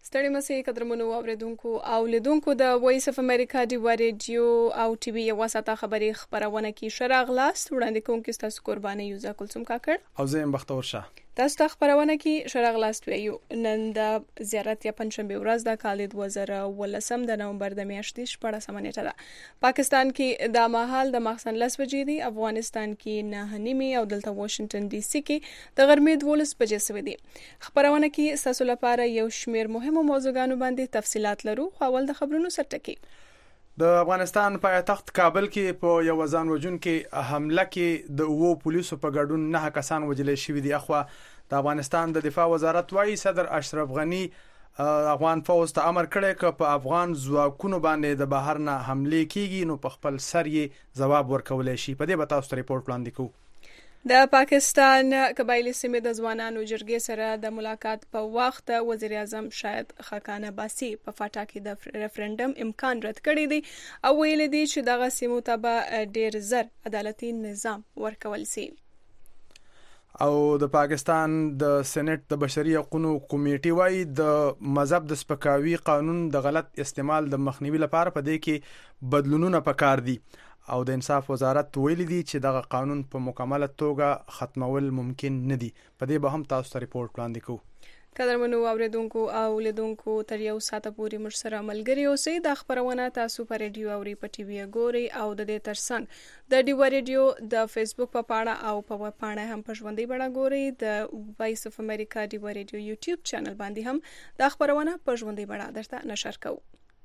ستړي مسئ قدرمنو اوریدونکو او لیدونکو د وایس اف امریکا ډیوا ریډیو او ټي وي یو ساته خبري خبرونه کې شراغ لاست وړاندې کوم کې تاسو قرباني یوزا کلثوم کاکړ او زه بختور شاه تاسو ته خبرونه کې شراغ لاست ویو نن د زیارت یا پنځشنبه ورځ د کال 2018 د نومبر د میاشتې 14 نیټه ده پاکستان کې د مهال د مخسن لس بجې دي افغانستان کې 9:30 او دلته واشنگټن ډي سي کې د غرمې 12 بجې سوي دي خبرونه کې تاسو لپاره یو شمیر مهمو موضوعګانو باندې تفصيلات لرو خو اول د خبرونو سرټکی د افغانستان پایتخت کابل کې په یو ځان وژن کې حمله کې د اوو پولیسو په ګډون 9 کسان وژل شوي دي اخوا د افغانستان د دفاع وزارت وايي صدر اشرف غنی افغان فوج ته امر کړی چې په افغان ځواکونو باندې د بهر نه حمله کیږي نو په خپل سر یې جواب ورکولای شي په دې به تاسو ته ریپورت وړاندې کوو د پاکستان قبایلی سیمې د ځوانانو جرګې سره د ملاقات په وخت وزیر اعظم شاهد خاقان عباسي په فاټا کې د ریفرندم امکان رد کړی دی او ویل دي چې دغه سیمو ته به ډیر زر عدالتي نظام ورکول شي او د پاکستان د سېنات د بشري حقوقو کمیټې وايي د مذهب د سپکاوي قانون د غلط استعمال د مخنیوي لپاره په دې کې بدلونونه پکار دي او د انصاف وزارت ویلي دي چې دغه قانون په مکمله توګه ختمول ممکن نه دي په دې به هم تاسو ته ریپورت وړاندې کوو قدرمنو اوریدونکو او لیدونکو تر یو ساعت پورې مر سره ملګری اوسئ د خبرونه تاسو په ریډیو او په ټي وي ګوري او د دې ترڅنګ د ډیوا ریډیو د فیسبوک په پاڼه او په ویب پاڼه هم په ژوندۍ بڼه ګوري د وایس اف امریکا ډیوا ریډیو یوټیوب چینل باندې هم د خبرونه په ژوندۍ بڼه درته نشر کوو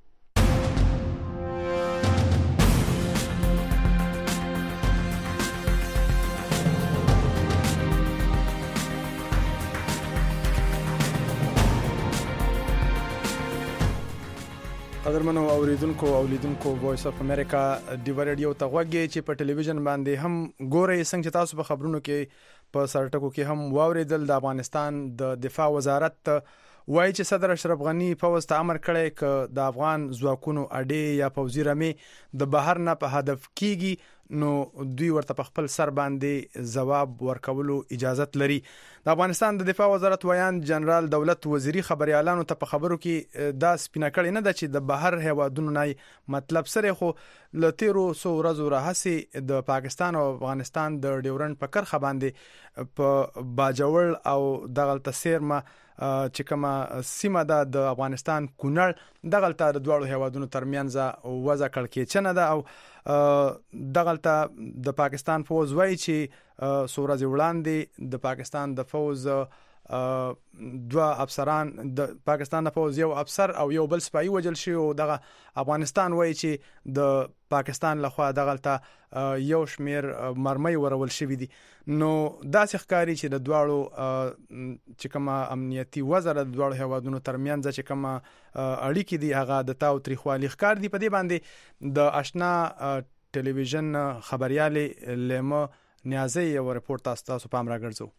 قدرمنو اوریدونکو او لیدونکو وایس اف امریکا ډیوا ریډیو ته غوږی چې په ټلویزیون باندې هم ګورئ څنګه تاسو په خبرونو کې په سرټکو کې هم واوریدل د افغانستان د دفاع وزارت وایي چې صدر اشرف غنی فوج ته امر کړی چې د افغان ځواکونو اډې یا پوځي رمې د بهر نه په هدف کیږي نو دوی ورته په خپل سر باندې جواب ورکولو اجازه لري د افغانستان د دفاع وزارت ویان جنرال دولت وزیری خبريالانو ته په خبرو کې دا سپینه کړی نه ده چې د بهر هوادونو نه مطلب سره خو لتیرو سو ورځو راهسي د پاکستان او افغانستان د ډیورنډ په کرخه باندې په باجوړ او دغه تسیرمه چې کومه سیمه ده د افغانستان کونړ دغه تر دوړو هوادونو ترمنځ وځه کړکېچنه ده او دغه د پاکستان فوج وایي چې سورج وړاندې د پاکستان د فوج دوه افسران د پاکستان د فوج یو افسر او یو بل سپایي وجل شي او دغه افغانستان وایي چې د پاکستان لخوا دغه یو شمیر مرمۍ ورول شوې دي نو دا ښکاری چې د دواړو چې کومه امنیتي وزارت د دواړو هوادونو ترمنځ چې کومه اړیکې دي هغه د تاو تاریخوالي ښکار دي په دې باندې د آشنا ټلویزیون خبريالې لیمو نیازي یو رپورت تاسو پام راګرځو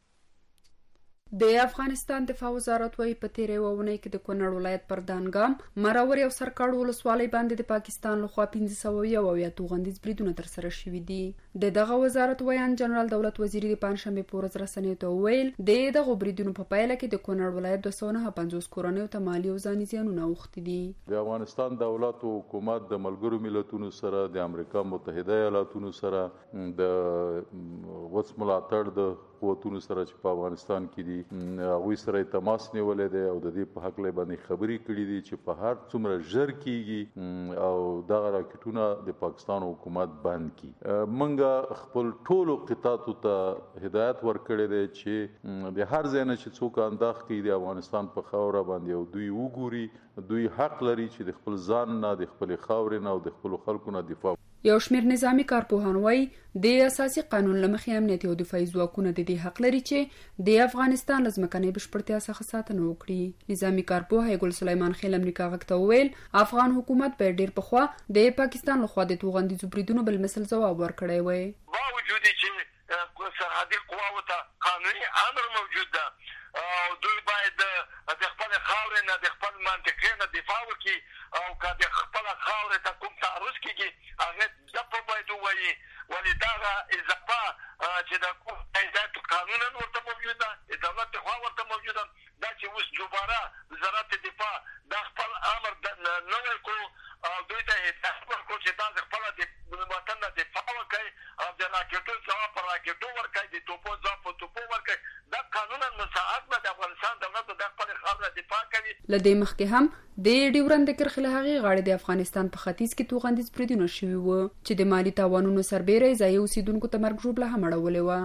د افغانستان دفاع وزارت وايي په تیرې وونه کې د کونړ ولایت پر دانګام مراور او سرکاړو ولسوالۍ باندې د پاکستان لخوا 1500 توغندیز بریدونه تر سره شوي دي دغه وزارت ویان جنرال دولت وزیری د پنځشنبه په ورځ رسنیو ته ویل دغه بریدونو په پایله کې د کونړ ولایت 250 کورنیو ته مالی او ځاني زیانونه اوښتي دي د افغانستان دولت او حکومت د ملګرو ملتونو سره د امریکا متحده ایالاتونو سره د وڅ ملاتړ د قوتونو سره چې په افغانستان کې دي هغه سره تماس نیولې ده او د دې په حق له باندې خبري کړې دي چې په هر څومره ژر کیږي او دغه راکټونه د پاکستان حکومت بند کی منګه خپل ټولو قطاعو ته هدایت ورکړې ده چې د هر ځای نه چې څوک انداخ کوي د افغانستان په خاور باندې او دوی وګوري دوی حق لري چې د خپل ځان نه د خپل خاور نه او د خپل خلکو نه دفاع یو شمیر نظامی کارپوهان وايي د اساسي قانون لمخې امنیتي او دفاعي ځواکونه د دې حق لري چې د افغانستان لزمکنۍ بشپړتیا څخه ساتنه وکړي نظامی کارپوه ګل سلیمان خیل امریکا غږ ته ویل افغان حکومت په ډیر پخوا د پاکستان لخوا د توغندیزو بریدونو بل مثل جواب ورکړی وای باوجود چې سرحدي قواو ته قانوني امر موجود ده او دوی باید د خپل خاورې نه د خپل منطقې نه دفاع وکړي او که د خپل خاورې ته کوم تعرض کیږي هغه د په باید وایي ولې دا اضافه چې د کوم قانونا ورته موجود ده د دولت خوا ورته موجود ده دا چې اوس دوباره وزارت دفاع د خپل امر نوی کو او دوی ته هدایت ورکړو چې تاسو خپل د وطن دفاع وکړئ او د راکټو ځواب پر راکټو ورکړئ د توپو ځواب په توپو ورکړئ. دا قانونا مساعد نه د افغانستان دولت د خپل خاور دفاع کوي. لدې مخکې هم د ډیورند کرښې له هغې غاړې د افغانستان په ختیځ کې توغندیز بریدونه شوي وو چې د مالي تاوانونو سربیره ځایي اوسیدونکو ته مرګ ژوبله هم اړولې وه.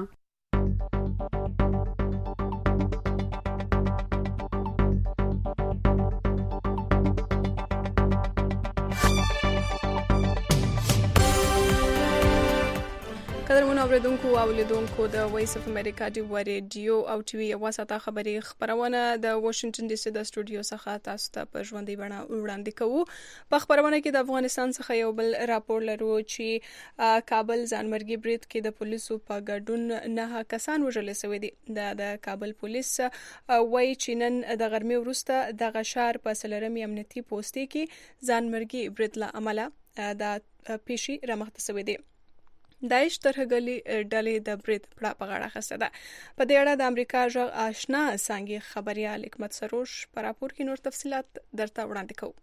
قدرمن اوریدونکو او لیدونکو د وایس اف امریکا دی ریډیو او ټي وي واسطه خبري خبرونه د واشنگټن ډي سي د سټوډیو څخه تاسو ته په ژوندۍ بڼه وړاندې کوو. په خبرونه کې د افغانستان څخه یو بل راپور لرو چې کابل ځانمرګي برید کې د پولیسو په ګډون 9 کسان وژل شوي دي. د کابل پولیس وایي چې نن د غرمې وروسته د غشار په سلرمي امنیتي پوسټ کې ځانمرګي برید له عمله د پیشي رامخته شوی دی. داعش ترهګلي ډلې د برید پړه په غاړه اخیسته ده. په دې اړه د امریکا ژغ آشنا څنګه خبريال حکمت سروش په راپور کې نور تفصيلات درته وړاندې کوو.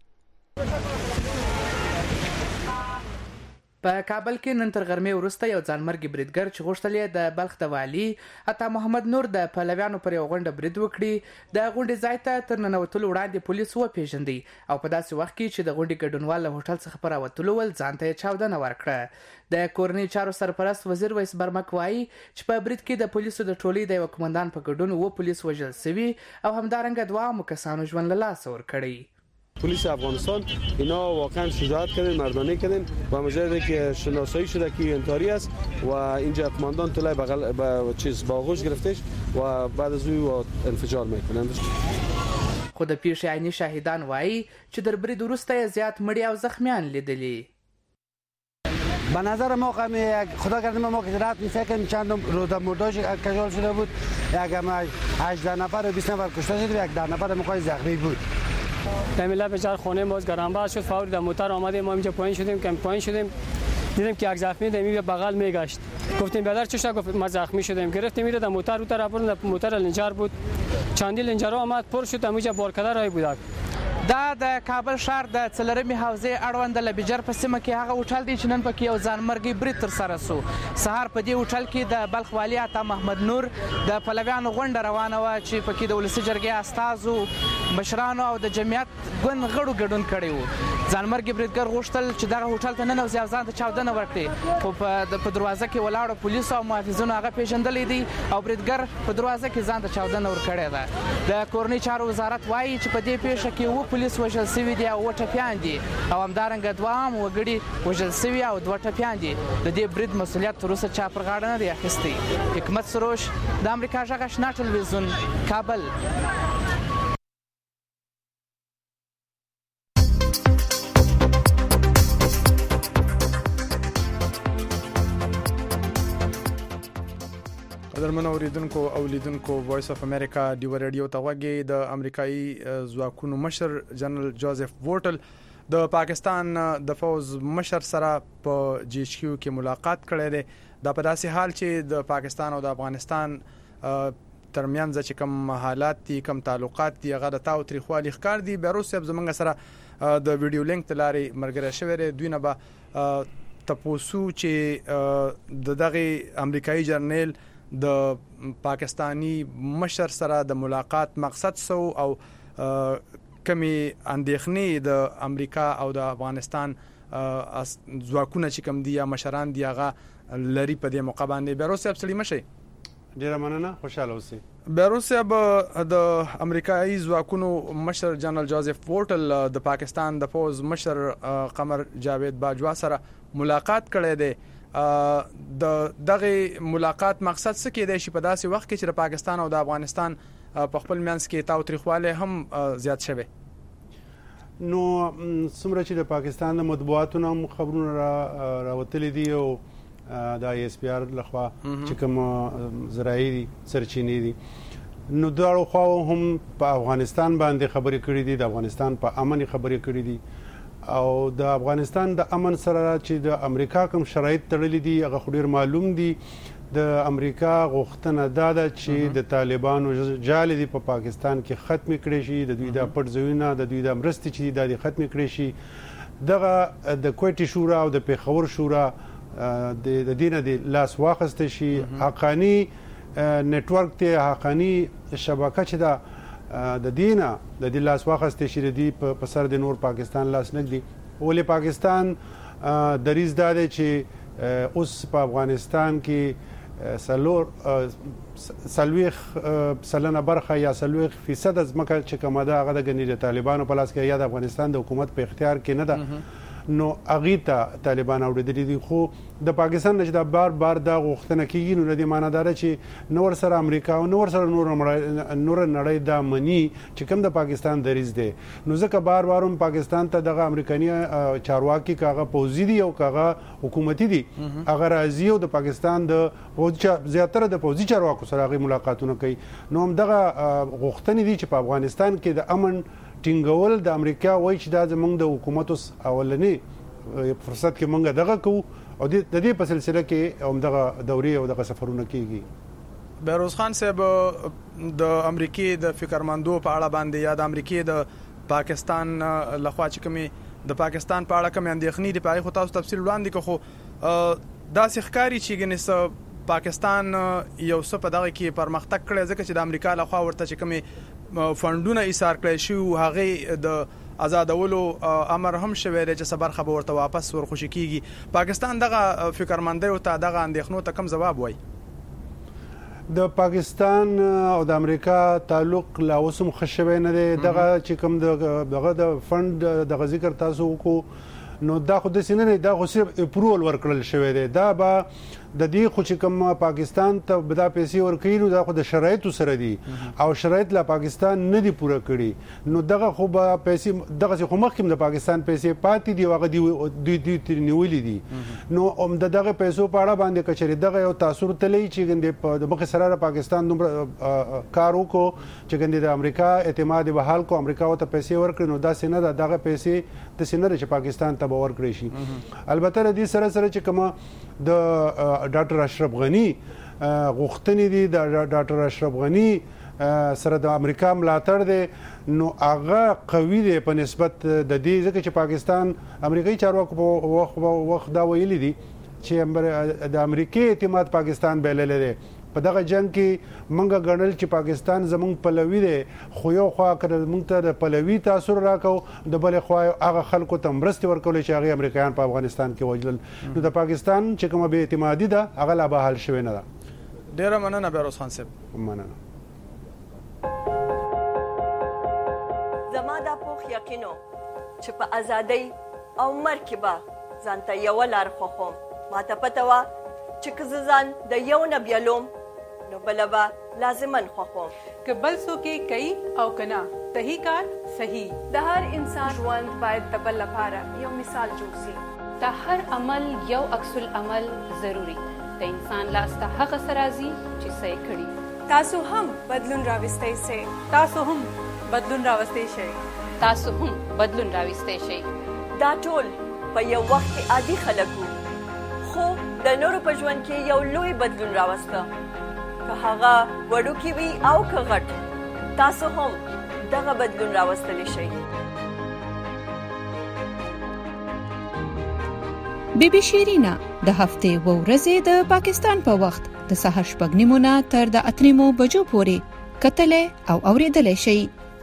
په کابل کې نن تر غرمې وروسته یو ځانمرګي بریدګر چې غوښتل یې د بلخ د والي عطا محمد نور د پهلویانو پر یو غونډه برید وکړي د غونډې ځای ته تر ننوتلو وړاندې پولیس وپیژندي او په داسې وخت کې چې د غونډې ګډونوال له هوټل څخه پر راوتلو ول ځان ته چاودنه ورکړه. د کورنۍ چارو سرپرست وزیر ویس برمک وایي چې په برید کې د پولیسو د ټولۍ د یو کمانډان په ګډون و پولیس وژل شوي او همدارنګه دوه کسانو ژوند له لاسه ورکړی. پلیس افغانستان اینا واقعا شجاعت کردن، مردانه کردن و مجرد که شناسایی شده که انتحاری است و اینجا کماندان طلای بغل با چیز با آغوش گرفتش و بعد از او انفجار میکنن. خود پیش عینی شاهدان وایي چې در برید وروسته زیات مړي او زخمیان لیدلی. به نظر ما خدا کرده ما که رات می‌فکریم چند روز مرداش کشال شده بود، یک 18 نفر و 20 نفر کشته شد و یک 10 نفر مقای زخمی بود. دمیلا بچار خونه ماست گرانبار شد، فوری در موتر آمدیم، ما اینجا پایین شدیم دیدیم که یک زخمی در بغل میگشت. گفتیم برادر چی شد؟ گفت ما زخمی شدیم. گرفتیم میره در موتر رو طرف در موتر لنجر بود، چندی لنجرها آمد پر شد، همونجا بارکده رای بود. دا د کابل ښار د څلرمې حوزې اړوند د لبیجر په سیمه کې هغه هوټل دی چې نن پکې یو ځانمرګي برید ترسره شو. سهار په دې هوټل کې د بلخ والي عطا محمد نور د پلویانو غونډه روانه وه چې پکې د ولسي جرګې استازو، مشرانو او د جمعیت ګوند غړو ګډون کړی و. ځانمرګي بریدګر غوښتل چې دغه هوټل ته ننوځي او ځان ته چاودنه ورکړي، خو په دروازه کې ولاړو پولیسو او محافظینو هغه پیژندلی دی او بریدګر په دروازه کې ځان ته چاودنه ورکړې ده. د کورنۍ چارو وزارت وایي چې په دې پیښه کې و پولیس وژل شوي دي او ټپیان دي او همدارنګه دوه عام وګړي وژل شوي او دوه ټپیان دي. د دې برید مسؤلیت تر اوسه چا پر غاړه نه دی اخیستی. حکمت سروش، د امریکا غږ آشنا ټلویزیون، کابل. قدرمن اوریدونکو او لیدونکو وایس اف امریکا دی ریډیو ته غوږی. د امریکایي ځواکونو مشر جنرال جوزف وورټل د پاکستان د فوز مشر سره په جی ایچ کیو کې ملاقات کړی دی. دا په داسې حال چې د پاکستان او د افغانستان ترمنځ چې کوم حالات دي، کوم تعلقات دي، هغه د تاو تاریخوالي ښکار دي. بیروس صاحب زمونږ سره د ویډیو لینک تلاري مرګره شوی دی. دوی نه به تاسو چې د دغه امریکایي جرنیل د پاکستانی مشر سره د ملاقات مقصد سو او کمی اندېښنې د امریکا او د افغانستان ځواکونه چې کوم دي یا مشران دی هغه لري په دې موقع باندې. بیروس صاحب سلیم شي. ډیره مننه، خوشاله اوسئ. بیروس صاحب د امریکایي ځواکونو مشر جنرال جوزف وورټل د پاکستان د فوز مشر قمر جاوید باجوا سره ملاقات کړی دی. د دغه ملاقات مقصد څه کېدای شي په داسې وخت کې چې د پاکستان او د افغانستان په خپل منځ کې تاوتریخوالی هم زیات شوی؟ نو څومره چې د پاکستان د مطبوعاتو هم خبرونه راوتلي دي او د آی اس پی آر لخوا چې کوم ذرایع دي، سرچینې دي، نو دواړو خواو هم په افغانستان باندې خبرې کړې دي، د افغانستان په امن خبرې کړې دي او د افغانستان د امن سره چې د امریکا کوم شرایط تړلي دي هغه خو ډیر معلوم دي. د امریکا غوښتنه دا ده چې د طالبانو جالې دي په پاکستان کې ختم کړي شي، د دوی د پټ ځایونه د دوی د مرستې چې د ختم کړي شي. دغه د کویټي شورا او د پیښور شورا د دینه د لاس واخسته شي. حقانی نتورک ته حقانی شبکه چې دا د دینه د دې لاس واخسته شي د دې په سر د نور پاکستان لاس نګدي. ولې پاکستان دریز دا دی چې اوس په افغانستان کې سلويخ سلنه برخه یا 30% از مکه چې کومه ده هغه د غنی د طالبانو په لاس کې یا د افغانستان د حکومت په اختیار کې نه ده. نو اغیتا طالبان اوریدلي دي، خو د پاکستان نه چې بار بار دا غوښتنه کیږي نو د معنی دار چې نور سره امریکا او نور سره نور نړۍ دا منی چې کوم د پاکستان دریز دی. نو ځکه بار بار هم پاکستان ته دغه امریکایي چارواکي کاغه پوزي دي او کاغه حکومتي دي هغه راځي او د پاکستان د زیاتره د پوزي چارواکو سره غي ملاقاتونه کوي. نو هم دغه غوښتنې دي چې په افغانستان کې د امن ټینګول د امریکا وایي چې دا زمونږ د حکومت اوس اولنی فرصت کې مونږ دغه کوو او د دې په سلسله کې هم دغه دورې او دغه سفرونه کیږي. بیروز خان صاحب د امریکای د فکرمندو په اړه باندې یا د امریکای د پاکستان لخوا چې کومي د پاکستان په اړه کوم اندېښنې دي په خو تاسو تفصیل وړاندې کوو دا ښکاری چې ګنې پاکستان یو څه په دغه کې پرمختګ کړی ځکه چې د امریکا لخوا ورته چې کومي فندونه ایثار کړی شو هغه د آزادولو امر هم شوی دی چې صبر خبر ورته واپس ورخوشي کیږي. پاکستان دغه فکرمندۍ او ته دغه اندېښنو ته کوم جواب وایي؟ د پاکستان او د امریکا تعلق لا اوسم خشوي نه دی. دغه چې کوم دغه د فند د ذکر تاسو کو نو دا خو د سینې دا خو صرف اپروول ورکړل شوی دی. دا به د دې خو چې کوم پاکستان ته بدا پیسې ورکړي نو دا خو د شرایطو سره دي او شرایط لا پاکستان نه دي پوره کړي. نو دغه خو به پیسې دغه خو مخکې د پاکستان پیسې پاتې دي هغه دوی نیولې دي. نو هم دغه پیسو په اړه باندې کچري دغه یو تاثیر تلې چې ګندې د مخ سره پاکستان دومره کار وکړو چې ګندې د امریکا اعتماد بحال کو امریکا ته پیسې ورکړي نو دا سینه دغه پیسې د سینه چې پاکستان ته باور کړی شي. البته د دې سره چې کومه د ډاکټر اشرف غنی غوښتنې دي د ډاکټر اشرف غنی سره د امریکا ملاتړ دی نو هغه قوي دی په نسبت د دې ځکه چې پاکستان امریکایي چارواکو په وخت دا ویلي دي چې د امریکای اعتماد پاکستان بلل دی. په دغه جنگ کې منګه غنل چې پاکستان زمونږ پلوي دی خو یو خوا کړه مونږ ته د پلوي تاثیر راکاو د بل خوا هغه خلکو ته مرستي ورکول چې هغه امریکایان په افغانستان کې وجلل. نو د پاکستان چې کومه به اعتمادي ده هغه لا به حل شوی نه ده. ډیر مننه بیروز خان صاحب. مننه. زما دا پوخ یقینو چې په ازادۍ او مرکبه ځانته یو لار خوخم ما ته پته وا چې که ځان د یو نه بیلوم نو بلبا لازمن خوخم که بل څوک کوي او کنا صحیح کار صحیح. د هر انسان ژوند باید د بل لپاره یو مثال جوړ شي. د هر عمل یو عکس العمل ضروری د انسان لاس ته هغه سرازي چې صحیح کړي. تاسو هم بدلون راوستئ سي. تاسو هم بدلون راوستئ شئ. تاسو هم بدلون راوستئ شئ. دا ټول په یو وخت کې عادي خلک وو خو د نورو په ژوند کې یو لوی بدلون راوسته. که هغه وړوکی وي او که غټ تاسو هم دغه بدلون راوستلی شئ. بی بی شیرینا د هفتې و ورځې د پاکستان په وخت د سهار 8:30 نه تر د 8:30 بجو پورې کتلې او اوریدلې شئ.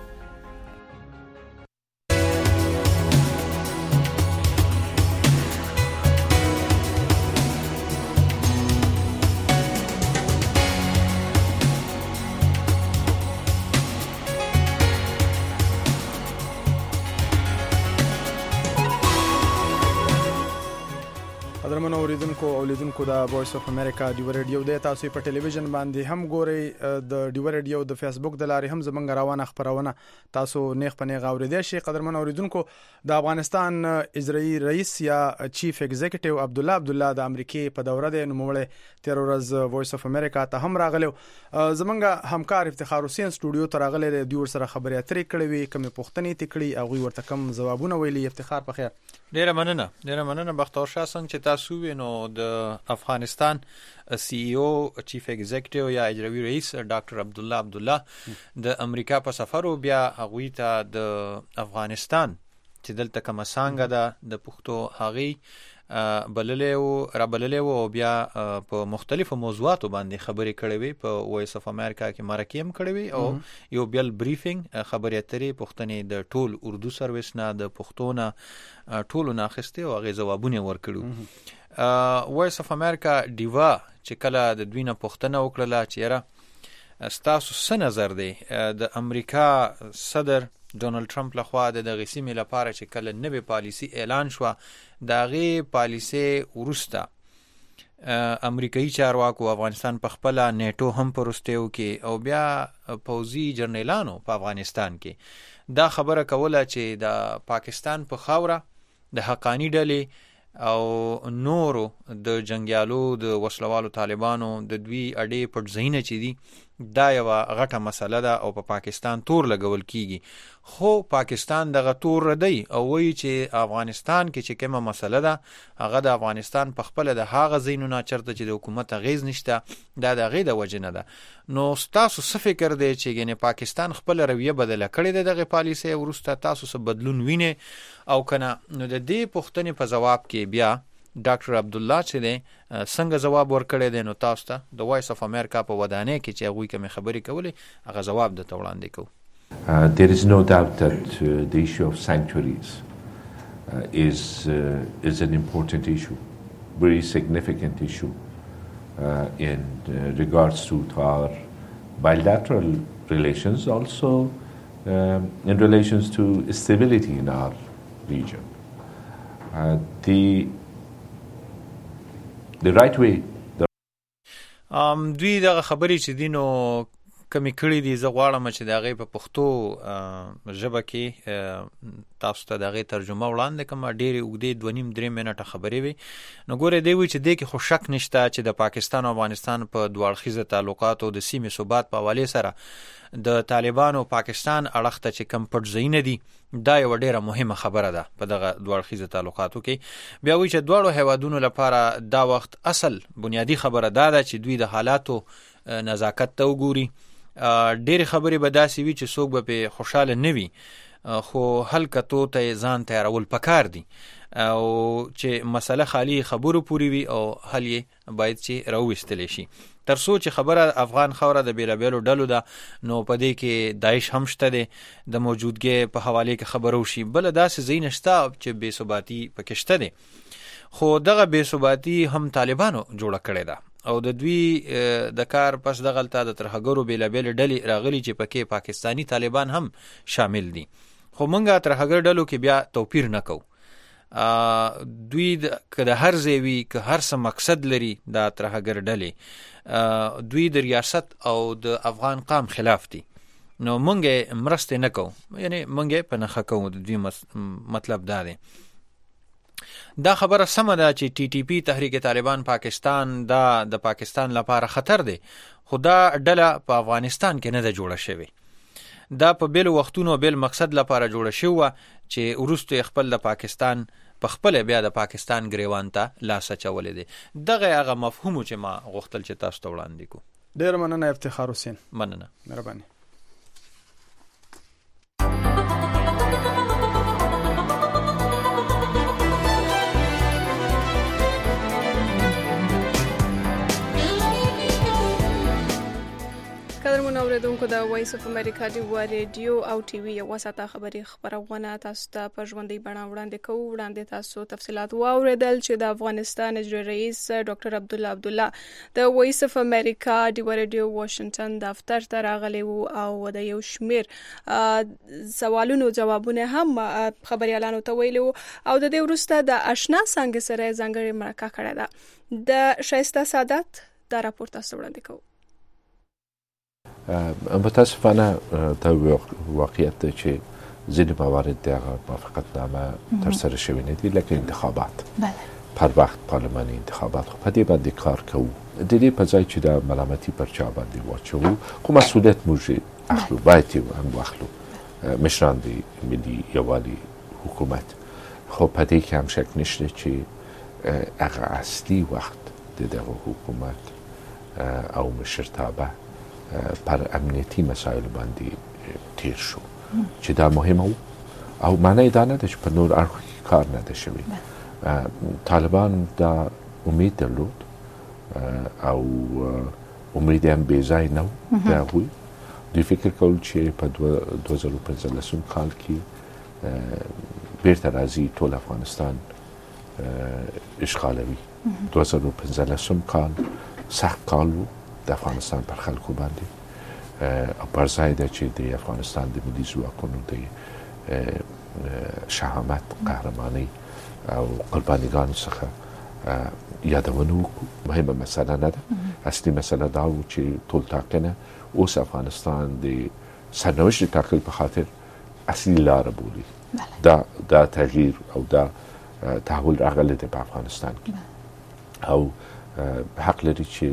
قدرمن اوریدونکو او لیدونکو د وایس اف امریکا ډیو ریډیو د تاسو په ټلویزیون باندې هم ګورئ د ډیو ریډیو د فیسبوک د لارې هم زمونږ روانه خبرونه تاسو نیغ په نیغ اوریدئ شئ. قدرمن اوریدونکو د افغانستان اجرایی رئیس یا چیف ایگزیکټیو عبدالله د امریکای په دوره د نوموړی تیر ورځ وایس اف امریکا ته هم راغلی. زمونږ همکار افتخار حسین سټوډیو ته راغلی دی دوی سره خبرې اترې کړې وي کوم پوښتنې تکړي او ورته کوم ځوابونه ویلي. افتخار په خیر. ډیره مننه بختور شاه څنګه چې تاسو تاسو وینو د افغانستان سی ای او چیف ایگزیکټیو یا اجرایی رئیس ډاکټر عبدالله د امریکا په سفر او بیا هغوی ته د افغانستان چې دلته کومه څانګه ده د پښتو هغې بللې و او بیا په مختلفو موضوعاتو باندې خبرې کړې وي. په وایس اف امریکا کې مرکه هم کړې وي او یو بل بریفینګ خبرې اترې پښتنې د ټول اردو سرویس نه د پښتو نه ټولو نه اخیستې او هغې ځوابونه ورکړي. وایس اف امریکا ډیوا چې کله د دوی نه پوښتنه وکړله چې یاره ستاسو څه نظر دی د امریکا صدر ډونالد ټرمپ لخوا د دغې سیمې لپاره چې کله نوې پالیسي اعلان شوه د هغې پالیسۍ وروسته امریکایي چارواکو افغانستان په خپله نیټو هم په وروستیو کې او بیا پوځي جرنیلانو په افغانستان کې دا خبره کوله چې د پاکستان په خاوره د حقانی ډلې او نورو د جنګیالو د وسلوالو طالبانو د دوی اډې پټ ځایونه چې دي دا یوه غټه مسله ده او په پاکستان تور لګول کیږي. خو پاکستان دغه تور ردی او وایي چې افغانستان کې چې کومه مسله ده هغه د افغانستان په خپله د هغه ځایونو نه چېرته چې د حکومت اغېز نشته دا د هغې د وجې نه ده. نو ستاسو څه فکر دی چې یعنې پاکستان خپله رویه بدله کړې ده دغې پالیسۍ وروسته تاسو څه بدلون وینئ او که نه؟ نو د دې پوښتنې په ځواب کې بیا ډاکټر عبدالله چې دی څنګه ځواب ورکړی دی نو تاسو ته د وایس اف امریکا په ودانۍ کې چې هغوی کومې خبرې کولې هغه ځواب درته وړاندې کوو. There is no doubt that the issue of sanctuaries is an important issue, very significant issue in regards to our bilateral relations, also in relations to stability in our region. The right way. دوی دغه خبرې چې دي نو کمی کړي دي زه غواړم چې د هغې په پښتو ژبه کې تاسو ته د هغې ترجمه وړاندې کړم. ډېرې اوږدې 2.5-3 منټه خبرې وي. نو ګوره دی وایي چې دې کې خو شک نشته چې د پاکستان او افغانستان په دوه اړخیزه تعلقاتو د سیمې ثبات په حوالې سره د طالبانو پاکستان اړخ ته چې کم پټ ځایونه دي دا یوه ډېره مهمه خبره ده په دغه دوه اړخیزه تعلقاتو کې. بیا وایي چې دواړو هیوادونو لپاره دا وخت اصل بنیادي خبره دا ده چې دوی د حالاتو نزاکت ته وګوري. ډېرې خبرې به داسې وي چې څوک به پې خوشحاله نه وي خو حل کتو ته یې ځان تیارول پکار دي او چې مسله خالی خبرو پورې وي او حل یې باید چې راوویستلی شي. تر څو چې خبره افغان خاوره د بېلابېلو ډلو ده نو په دې کې داعش هم شته دی د موجودګۍ په حوالې کې خبره وشي. بله داسې ځایونه شته چې بې ثباتي پکې شته دی خو دغه بې ثباتي هم طالبانو جوړه کړې ده او د دوی د کار پس دغلته د ترهګرو بېلابېلې ډلې راغلي چې پکې پاکستاني طالبان هم شامل دي. خو موږ ترهګر ډلو کې بیا توپیر نه کوو. دوی که د هر ځای وي که هر څه مقصد لري دا ترهګر ډلې دوی د ریاست او د افغان قام خلاف دي نو موږ یې مرستې نه کوو یعنې موږ یې په نښه کوو. د دوی مطلب دا دی. دا خبره سمه ده چې ټي ټي پي تحریک طالبان پاکستان دا د پاکستان لپاره خطر دی خو دا ډله په افغانستان کې نه ده جوړه شوې. دا په بیلو وختونو بیل مقصد لپاره جوړه شوه چې وروسته خپل د پاکستان په خپل بیا د پاکستان ګریوان ته لاس اچولی دی. دغه هغه مفهوم چې ما غوښتل چې تاسو ته وړاندې کړو. ډېر مننه افتخار حسین. مننه. مهرباني. قدرمن اوریدونکو د وایس اف امریکا دی ریډیو او ټي وي یو ساته خبري خبرونه تاسو ته په ژوندۍ بڼه وړاندې کوو. وړاندې تاسو تفصيلات واوریدل چې د افغانستان اجرایی رئیس ډاکټر عبدالله د وایس اف امریکا دی ریډیو واشنگټن دفتر ته راغلی وو او د یو شمیر سوالونو جوابونه هم خبريالانو ته ویلو او د دې وروسته د آشنا څنګه سره ځانګړي مرکه کړې ده. د شایسته سعادت دا راپور تاسو وړاندې کوو. متاسفانه تا واقعیت ده چې ځینې موارد د هغه موافقتنامه ترسره شوې نه دي لکه انتخابات پر وخت پارلماني انتخابات خو په دې باندې کار کوو. د دې په ځای چې د ملامتي پر چا باندې واچوو خو مسئولیت موږ اخلو باید یې هم واخلو. مشران د ملي یووالي حکومت خو په دې کې هم شک نشته چې هغه اصلي وخت د دغه حکومت او مشرتابه پر امنیتي مسایل باندې تیر شو چې دا مهمه و او معنی دا نه ده چې په نور اړخو کار نه ده شوی. طالبان دا امید درلود او امید هم بې ځای نه و د هغوی. دوی فکر کول چې په 2015 کال کې بیرته راځي ټول افغانستان اشغالوي. 2015 کال سخت کال و د افغانستان پر خلکو باندې او پر ځای ده چې د افغانستان د ملي ځواکونو د شهامت، قهرمانۍ او قربانیګانو څخه یادونه وکړو. مهمه مسله نه ده. اصلي مسله دا و چې ټول ټاکنه اوس افغانستان د سرنوشت ټاکل په خاطر اصلي لاره بولي. دا تغییر او دا تحول راغلی دی په افغانستان کې او حق لري چې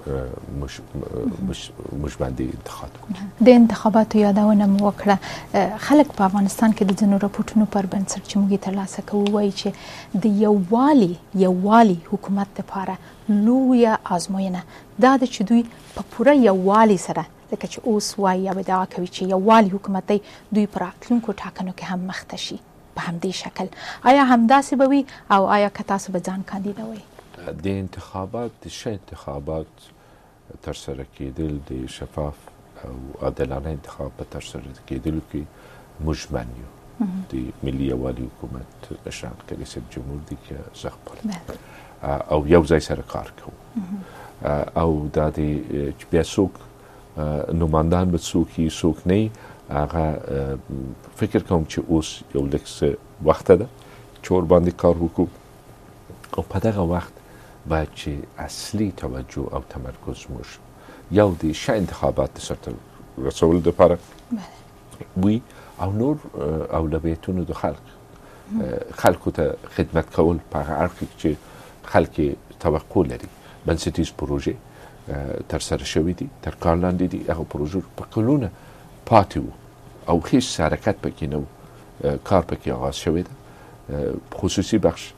موږ باندې انتخاب وکړو. د انتخاباتو یادونه مو وکړه. خلک په افغانستان کې د ځینو راپورټونو پر بنسټ چې موږ ترلاسه کوو وایي چې د یووالي حکومت لپاره لویه ازموینه دا ده چې دوی په پوره یووالي سره لکه چې اوس وایي یا ادعا کوي چې یووالي حکومت دی دوی په راتلونکو ټاکنو کې هم مخته شي په همدې شکل. آیا همداسې به وي او آیا که تاسو به ځان کاندیدوئ؟ د انتخابات د ښه انتخابات ترسره کېدل د شفاف او عادلانه انتخاب په ترسره کېدلو کې موږ من یو. د ملي یووالي حکومت مشران که رئیس جمهور دي که زه خپله او یو ځای سره کار کوو او دا د چې بیا څوک نمایندان به څوک یي څوک نه یي هغه فکر کوم چې اوس یو لږ څه وخته ده چې ورباندې کار وکړو او په دغه وخت باید چې اصلي توجه او تمرکز موږ یو د ښه انتخابات سرته رسولو دپاره وي او نور اولویتونو د خلکو ته خدمت کول په هغه اړخ کې چې خلک توقع لري. بنسټیز پروژې ترسره شوي دي، تر کار لاندې دي. هغه پروژې په کلونه پاتې وو او هیڅ حرکت پکې نه و. کار پکې آغاز شوی ده. خصوصي بخش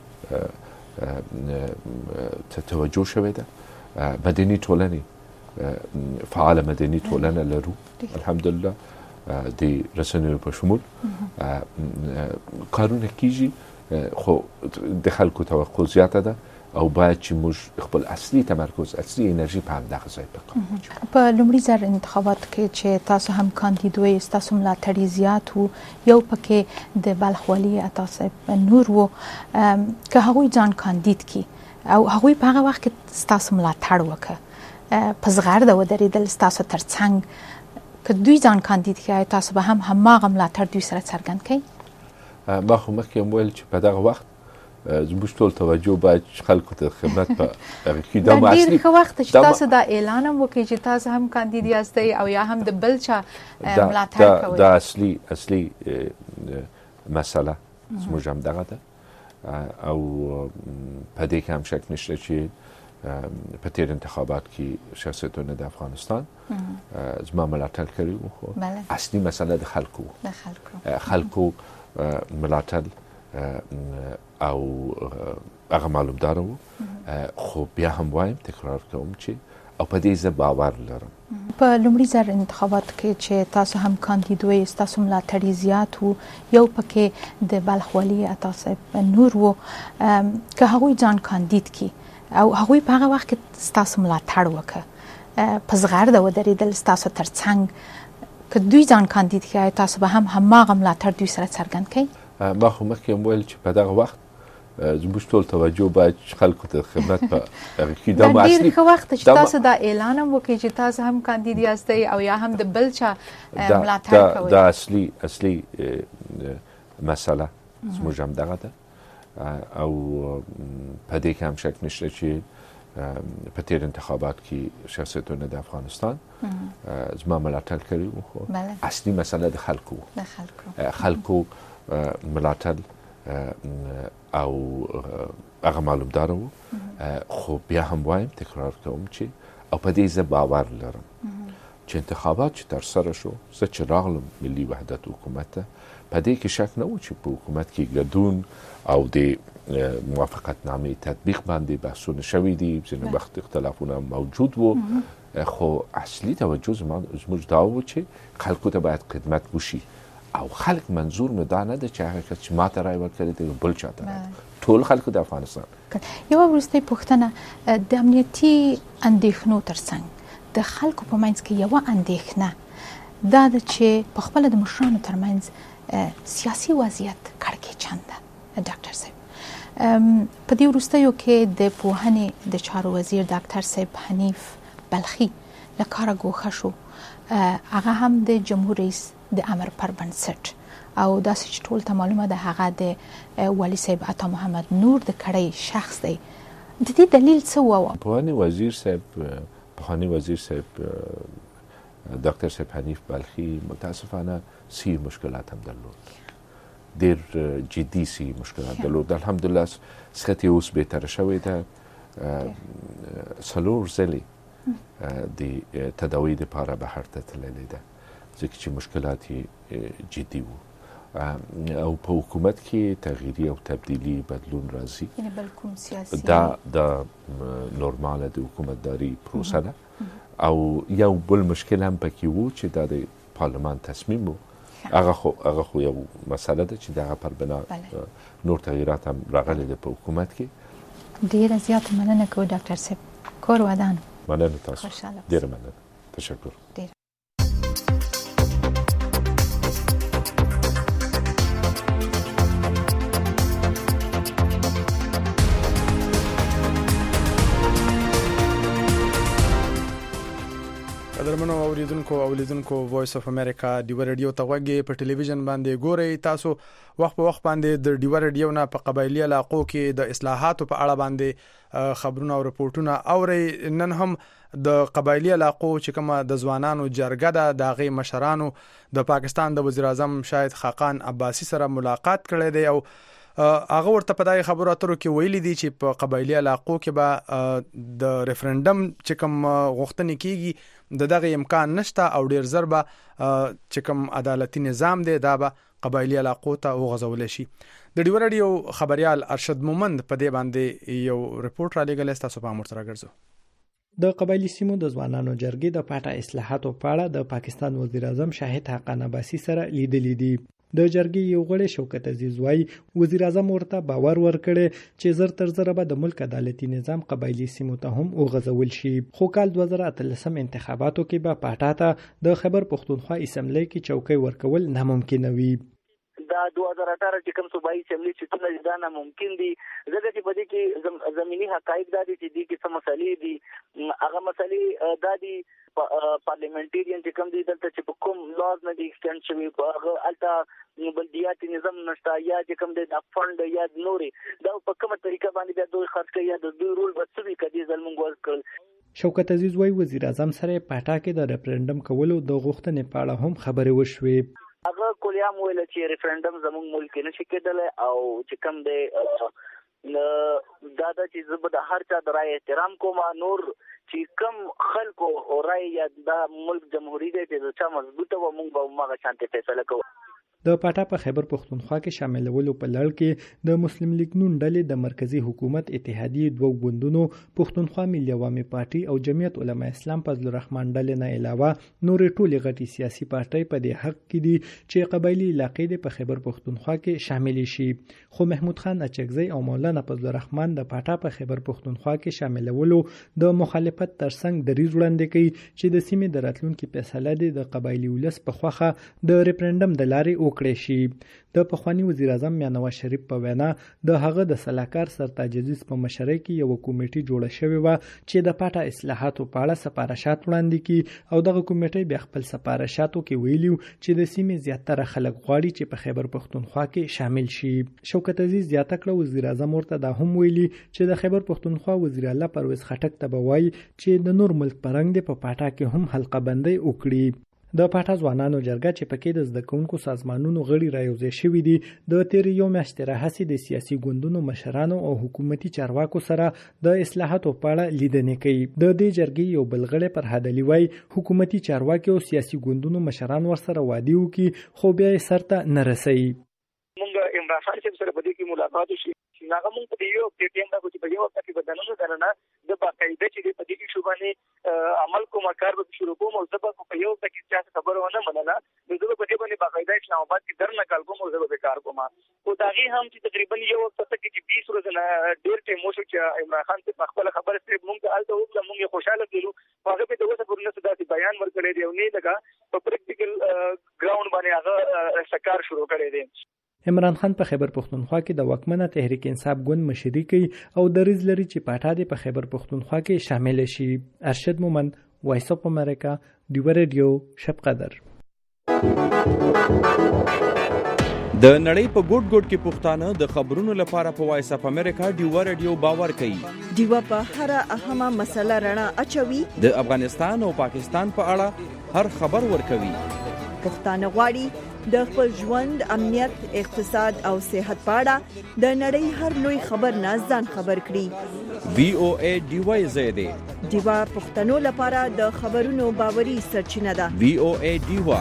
توجه شوی ده. مدني ټولنې فعال مدني ټولنه لرو الحمدلله د رسنیو په شمول کارونه کیږي خو د خلکو توقع زیاته ده او باید چې موږ خپل اصلي تمرکز اصلي انرژي په همدغه ځای وکړو. په لومړي ځل انتخابات کې چې تاسو هم کاندیدوئ ستاسو ملاتړي زیات وو یو پکې د بلخ والي عطا صاحب نور وو که هغوی ځان کاندید کی او هغوی په هغه وخت کې ستاسو ملاتړ وکړه په زغرده ودرېدل ستاسو ترڅنګ که دوی ځان کاندید کی تاسو به هم هماغه ملاتړ دوی سره څرګند کړئ؟ ما خو مخکې هم ویل چې په دغه وخت زموږ ټول توجه باید خلکو ته خدمت په هغه کې دا ډېر ښه وخت چې تاسو دا اعلان هم وکړئ چې تاسو هم کاندید یاستئ او یا هم د بل چا ملاتړ کوئ. دا اصلي مسله زموږ هم دغه ده او په دې کې هم شک نشته چې په تیر انتخابات کې شخصیتونه د افغانستان زما ملاتړ کړی وو خو اصلي مسله د خلکو ملاتړ او هغه معلومدار وو خو بیا هم وایم تکرار کوم چې او په دې زه باور لرم. په لومړي ځل انتخابات کې چې تاسو هم کاندیدوئ ستاسو ملاتړي زیات وو یو پکې د بلخ والي عطا صاحب نور وو که هغوی ځان کاندید کی او هغوی په هغه وخت کې ستاسو ملاتړ وکړه په زغرده ودرېدل ستاسو ترڅنګ که دوی ځان کاندید کی تاسو به هم هماغه ملاتړ دوی سره څرګند کړئ؟ ما خو مخکې هم ویل چې په دغه وخت زموږ ټول توجه باید خلکو ته خدمت په هغه کې دا ډېر ښه وخت چې تاسو دا اعلان هم وکړئ چې تاسو هم کاندید یاستئ او یا هم د بل چا ملاتړ کوئ. دا اصلي مسله زموږ هم دغه ده او په دې کې هم شک نشته چې په تیر انتخابات کې شخصیتونه د افغانستان زما ملاتړ کړی وو خو اصلي مسله د خلکو ملاتړ او هغه معلومدار وو خو بیا هم وایم تکرار کوم چې او په دې زه باور لرم چې انتخابات چې تر سره شو زه چې راغلم ملي وحدت حکومت ته په دې کې شک نه و چې په حکومت کې ګډون او د موافقت نامې تطبیق باندې بحثونه شوي دي، ځینې وخت اختلافونه موجود وو، خو اصلي توجه زموږ دا و چې خلکو ته باید خدمت وشي او خلک منظور مې دا نه ده چې هغه کس چې ما ته رای ورکړی دی بل چا ته ټول خلکو د افغانستان. یوه وروستۍ پوښتنه، د امنیتي اندېښنو ترڅنګ د خلکو په منځ کې یوه اندېښنه دا ده چې په خپله د مشرانو ترمنځ سیاسي وضعیت کړکېچن ده. ډاکټر صاحب، په دې وروستیو کې د پوهنې د چارو وزیر ډاکټر صاحب حنیف بلخي له کاره ګوښه شو، هغه هم د جمهور رئیس د امر پر بنسټ او داسې چې ټول ته معلومه ده هغه د والي صاحب عطا محمد نور د کړی شخص دی. د دې دلیل څه و؟ پوهنې وزیر صاحب ډاکټر صاحب حنیف بلخي متاسفانه سی مشکلات هم درلود، ډېر جدي سی مشکلات درلود. الحمدلله صحت یې اوس بهتره شوې ده. 4 ځلې د تداوی دپاره بهر ته تللی ده ځکه چې مشکلات یې جدي وو او په حکومت کې تغییري او تبدیلی بدلون راځي. دا د نورماله د حکومتداري پروسه ده او یو بل مشکل هم پکې وو چې دا د پارلمان تصمیم وو. هغه خو یو مسله ده چې دغه پر بنا نور تغییرات هم راغلي دي په حکومت کې. ډېره زیاته مننه کوو ډاکټر صاحب. کور ودان. مننه تاسو. ډېره مننه. تشکر. قدرمنو اوریدونکو وایس اف امریکا ډیو رادیو ته غوږی په ټلویزیون باندې ګورئ. تاسو وخت په وخت باندې د ډیو رادیو نه په قبایلی علاقو کې د اصلاحاتو په اړه باندې خبرونه او رپورټونه اورئ. نن هم د قبایلی علاقو چې کومه د ځوانانو جرګه ده د هغې مشرانو د پاکستان د وزیر اعظم شاهد خاقان عباسي سره ملاقات کړی دی او هغه ورته په دغه خبرو اترو کې ویلي دي چې په قبایلی علاقو کې به د ریفرندم چې کوم غوښتنې کیږي د دغه امکان نشته او ډیر زر به چې کوم عدالتي نظام دی دا به قبایلی علاقو ته وغځول شي. د ډیو رادیو خبريال ارشد مومند په دې باندې یو رپورټ را لېږلی، تاسو په امر سره ګرځو. د قبایلی سیمو د ځوانانو جرګې د پاټه اصلاحاتو په اړه د پاکستان وزیر اعظم شاهد خاقان عباسي سره لیدلې دي. د جرګې یو غړی شوکت عزیز وایي وزیر اعظم ورته باور ورکړي چې زر تر زر به د ملک عدالتي نظام قبایلی سیمو ته هم وغځول شي. خو کال 2013 انتخاباتو کې به پاټا ته د خیبر پښتونخوا اسمبلی کې چوکۍ ورکول ناممکن وي. دا 2018 چې کوم صوبایي اسمبلی سیټونه دي دا ناممکن دي ځکه چې په دې کې زمینی حقایق دا دي چې دې کې څه مسلې دي. هغه مسلې دا دي پارلیمنټریان چې کوم دي دلته چې په کوم لاز نه دي ایکسټند شوي، هغه الته بلدیاتي نظام نشته یا چې کوم د فند یا نورې دا په کومه طریقه باندې بیا دوی خرڅ کوي یا د دوی رول به څه وي که دې ځل موږ ورکړل. شوکت عزیز وایي وزیر اعظم سره پاټا کې د ریفرندم کولو د غوښتنې په اړه هم خبرې وشوې. هغه کلیام ویل چې ریفرندم زموږ ملک کې نشي کېدلی او چې کوم دی دا د چې زه به د هر چا د رای احترام کوم، نور چې کوم خلکو رای یا دا ملک جمهوریت دی چې چا مضبوطه و موږ به هماغه شانتې فیصله کوو. د پاټا په خیبر پښتونخوا کې شاملولو په لړ کې د مسلم لیگ نون ډلې د مرکزی حکومت اتحادیې دوه ګوندونو پښتونخوا ملي عوامي پارټي او جمعیت علما اسلام فضل الرحمن ډلې نه علاوه نورې ټولې غټي سیاسي پارټۍ په دې حق کې دي چې قبایلی علاقې د په خیبر پښتونخوا کې شامل شي. خو محمود خان اچکزی او مولانا فضل الرحمن د پاټا په خیبر پښتونخوا کې شاملولو د مخالفت ترڅنګ دریځ وړاندې کوي چې د سیمې د راتلونکي فیصله د قبایلی ولس په خوخه د ریفرندم د لارې وکړي شي. د پخوانی وزیر اعظم میاں نواز شریف په وینا د هغه د سلاکار سرتاج عزیز په مشرۍ کې یو کمیټه جوړه شوې و چې د پاټا اصلاحاتو په اړه سپارښت وړاندې کړي او دغه کمیټه بیا خپل سپارښتاتو کې ویلیو چې د سیمې زیاتره خلک غواړي چې په خیبر پښتونخوا کې شامل شي. شوکت عزیز زیاته کړه وزیر اعظم ورته دا هم ویلي چې د خیبر پښتونخوا وزیر اعلی پرویز خټک ته به وایي چې د نور ملک پرنګ د په پاټا کې هم حلقه بندي وکړي. د پاټا ځوانانو جرګه چې پکې د زده کوونکو سازمانونو غړي رايوځای شوي دي د تیرې یو میاشتې راهیسې د سیاسي ګوندونو مشرانو او حکومتي چارواکو سره د اصلاحاتو په اړه لیدنې کوي. د دې جرګې یو بل غړی فرهاد علي وایي حکومتي چارواکي او سیاسي ګوندونو مشران ورسره وعده وکړي خو بیا یې سرته نه رسوي. مونږ عمران خان صاحب سره په دې کې ملاقات وشي چې هغه مونږ په یو ټیم دا چې په یو وخت کې بدلونه درنه د باقاعده چې په دې کې شوبانه عمل کوم کار به شروع کوم او زبر په یو وخت کې چې خبره ونه مننه د دوی په دې باندې باقاعده اسلام آباد کې درنه کال کوم او زبر به کار کوم او داغي هم چې تقریبا یو وخت ته کې 20 ورځې نه ډیر ټیم وشو چې عمران خان صاحب خپل خبره سره مونږ الته وکړه مونږ خوشاله کړو هغه په دغه پرونه څه بیان ورکړی دی او نه لګا په پریکټیکل ګراوند باندې هغه سکار شروع کړی دی. عمران خان په خیبر پختونخوا کې د واکمنه تحریک انصاف ګوند مشري کوي او دریځ لري چې پاټا دې په خیبر پختونخوا کې شامل شي. ارشد مومند، وایس اف امریکا، دیو رادیو، شب قدر. د نړۍ په ګوټ ګوټ کې پښتانه د خبرونو لپاره په وایس اف امریکا دیو رادیو باور کوي. دیو په هر اهمه مسله رڼا اچوي. د افغانستان او پاکستان په اړه هر خبر ورکوي. پښتانه غواړي د خپل ژوند، امنیت، اقتصاد او صحت په اړه د نړۍ هر لوی خبر نه ځان خبر کړي. VOA دیوای زیاده دیوا پښتنو لپاره د خبرونو باوري سرچینه ده. VOA دیوا.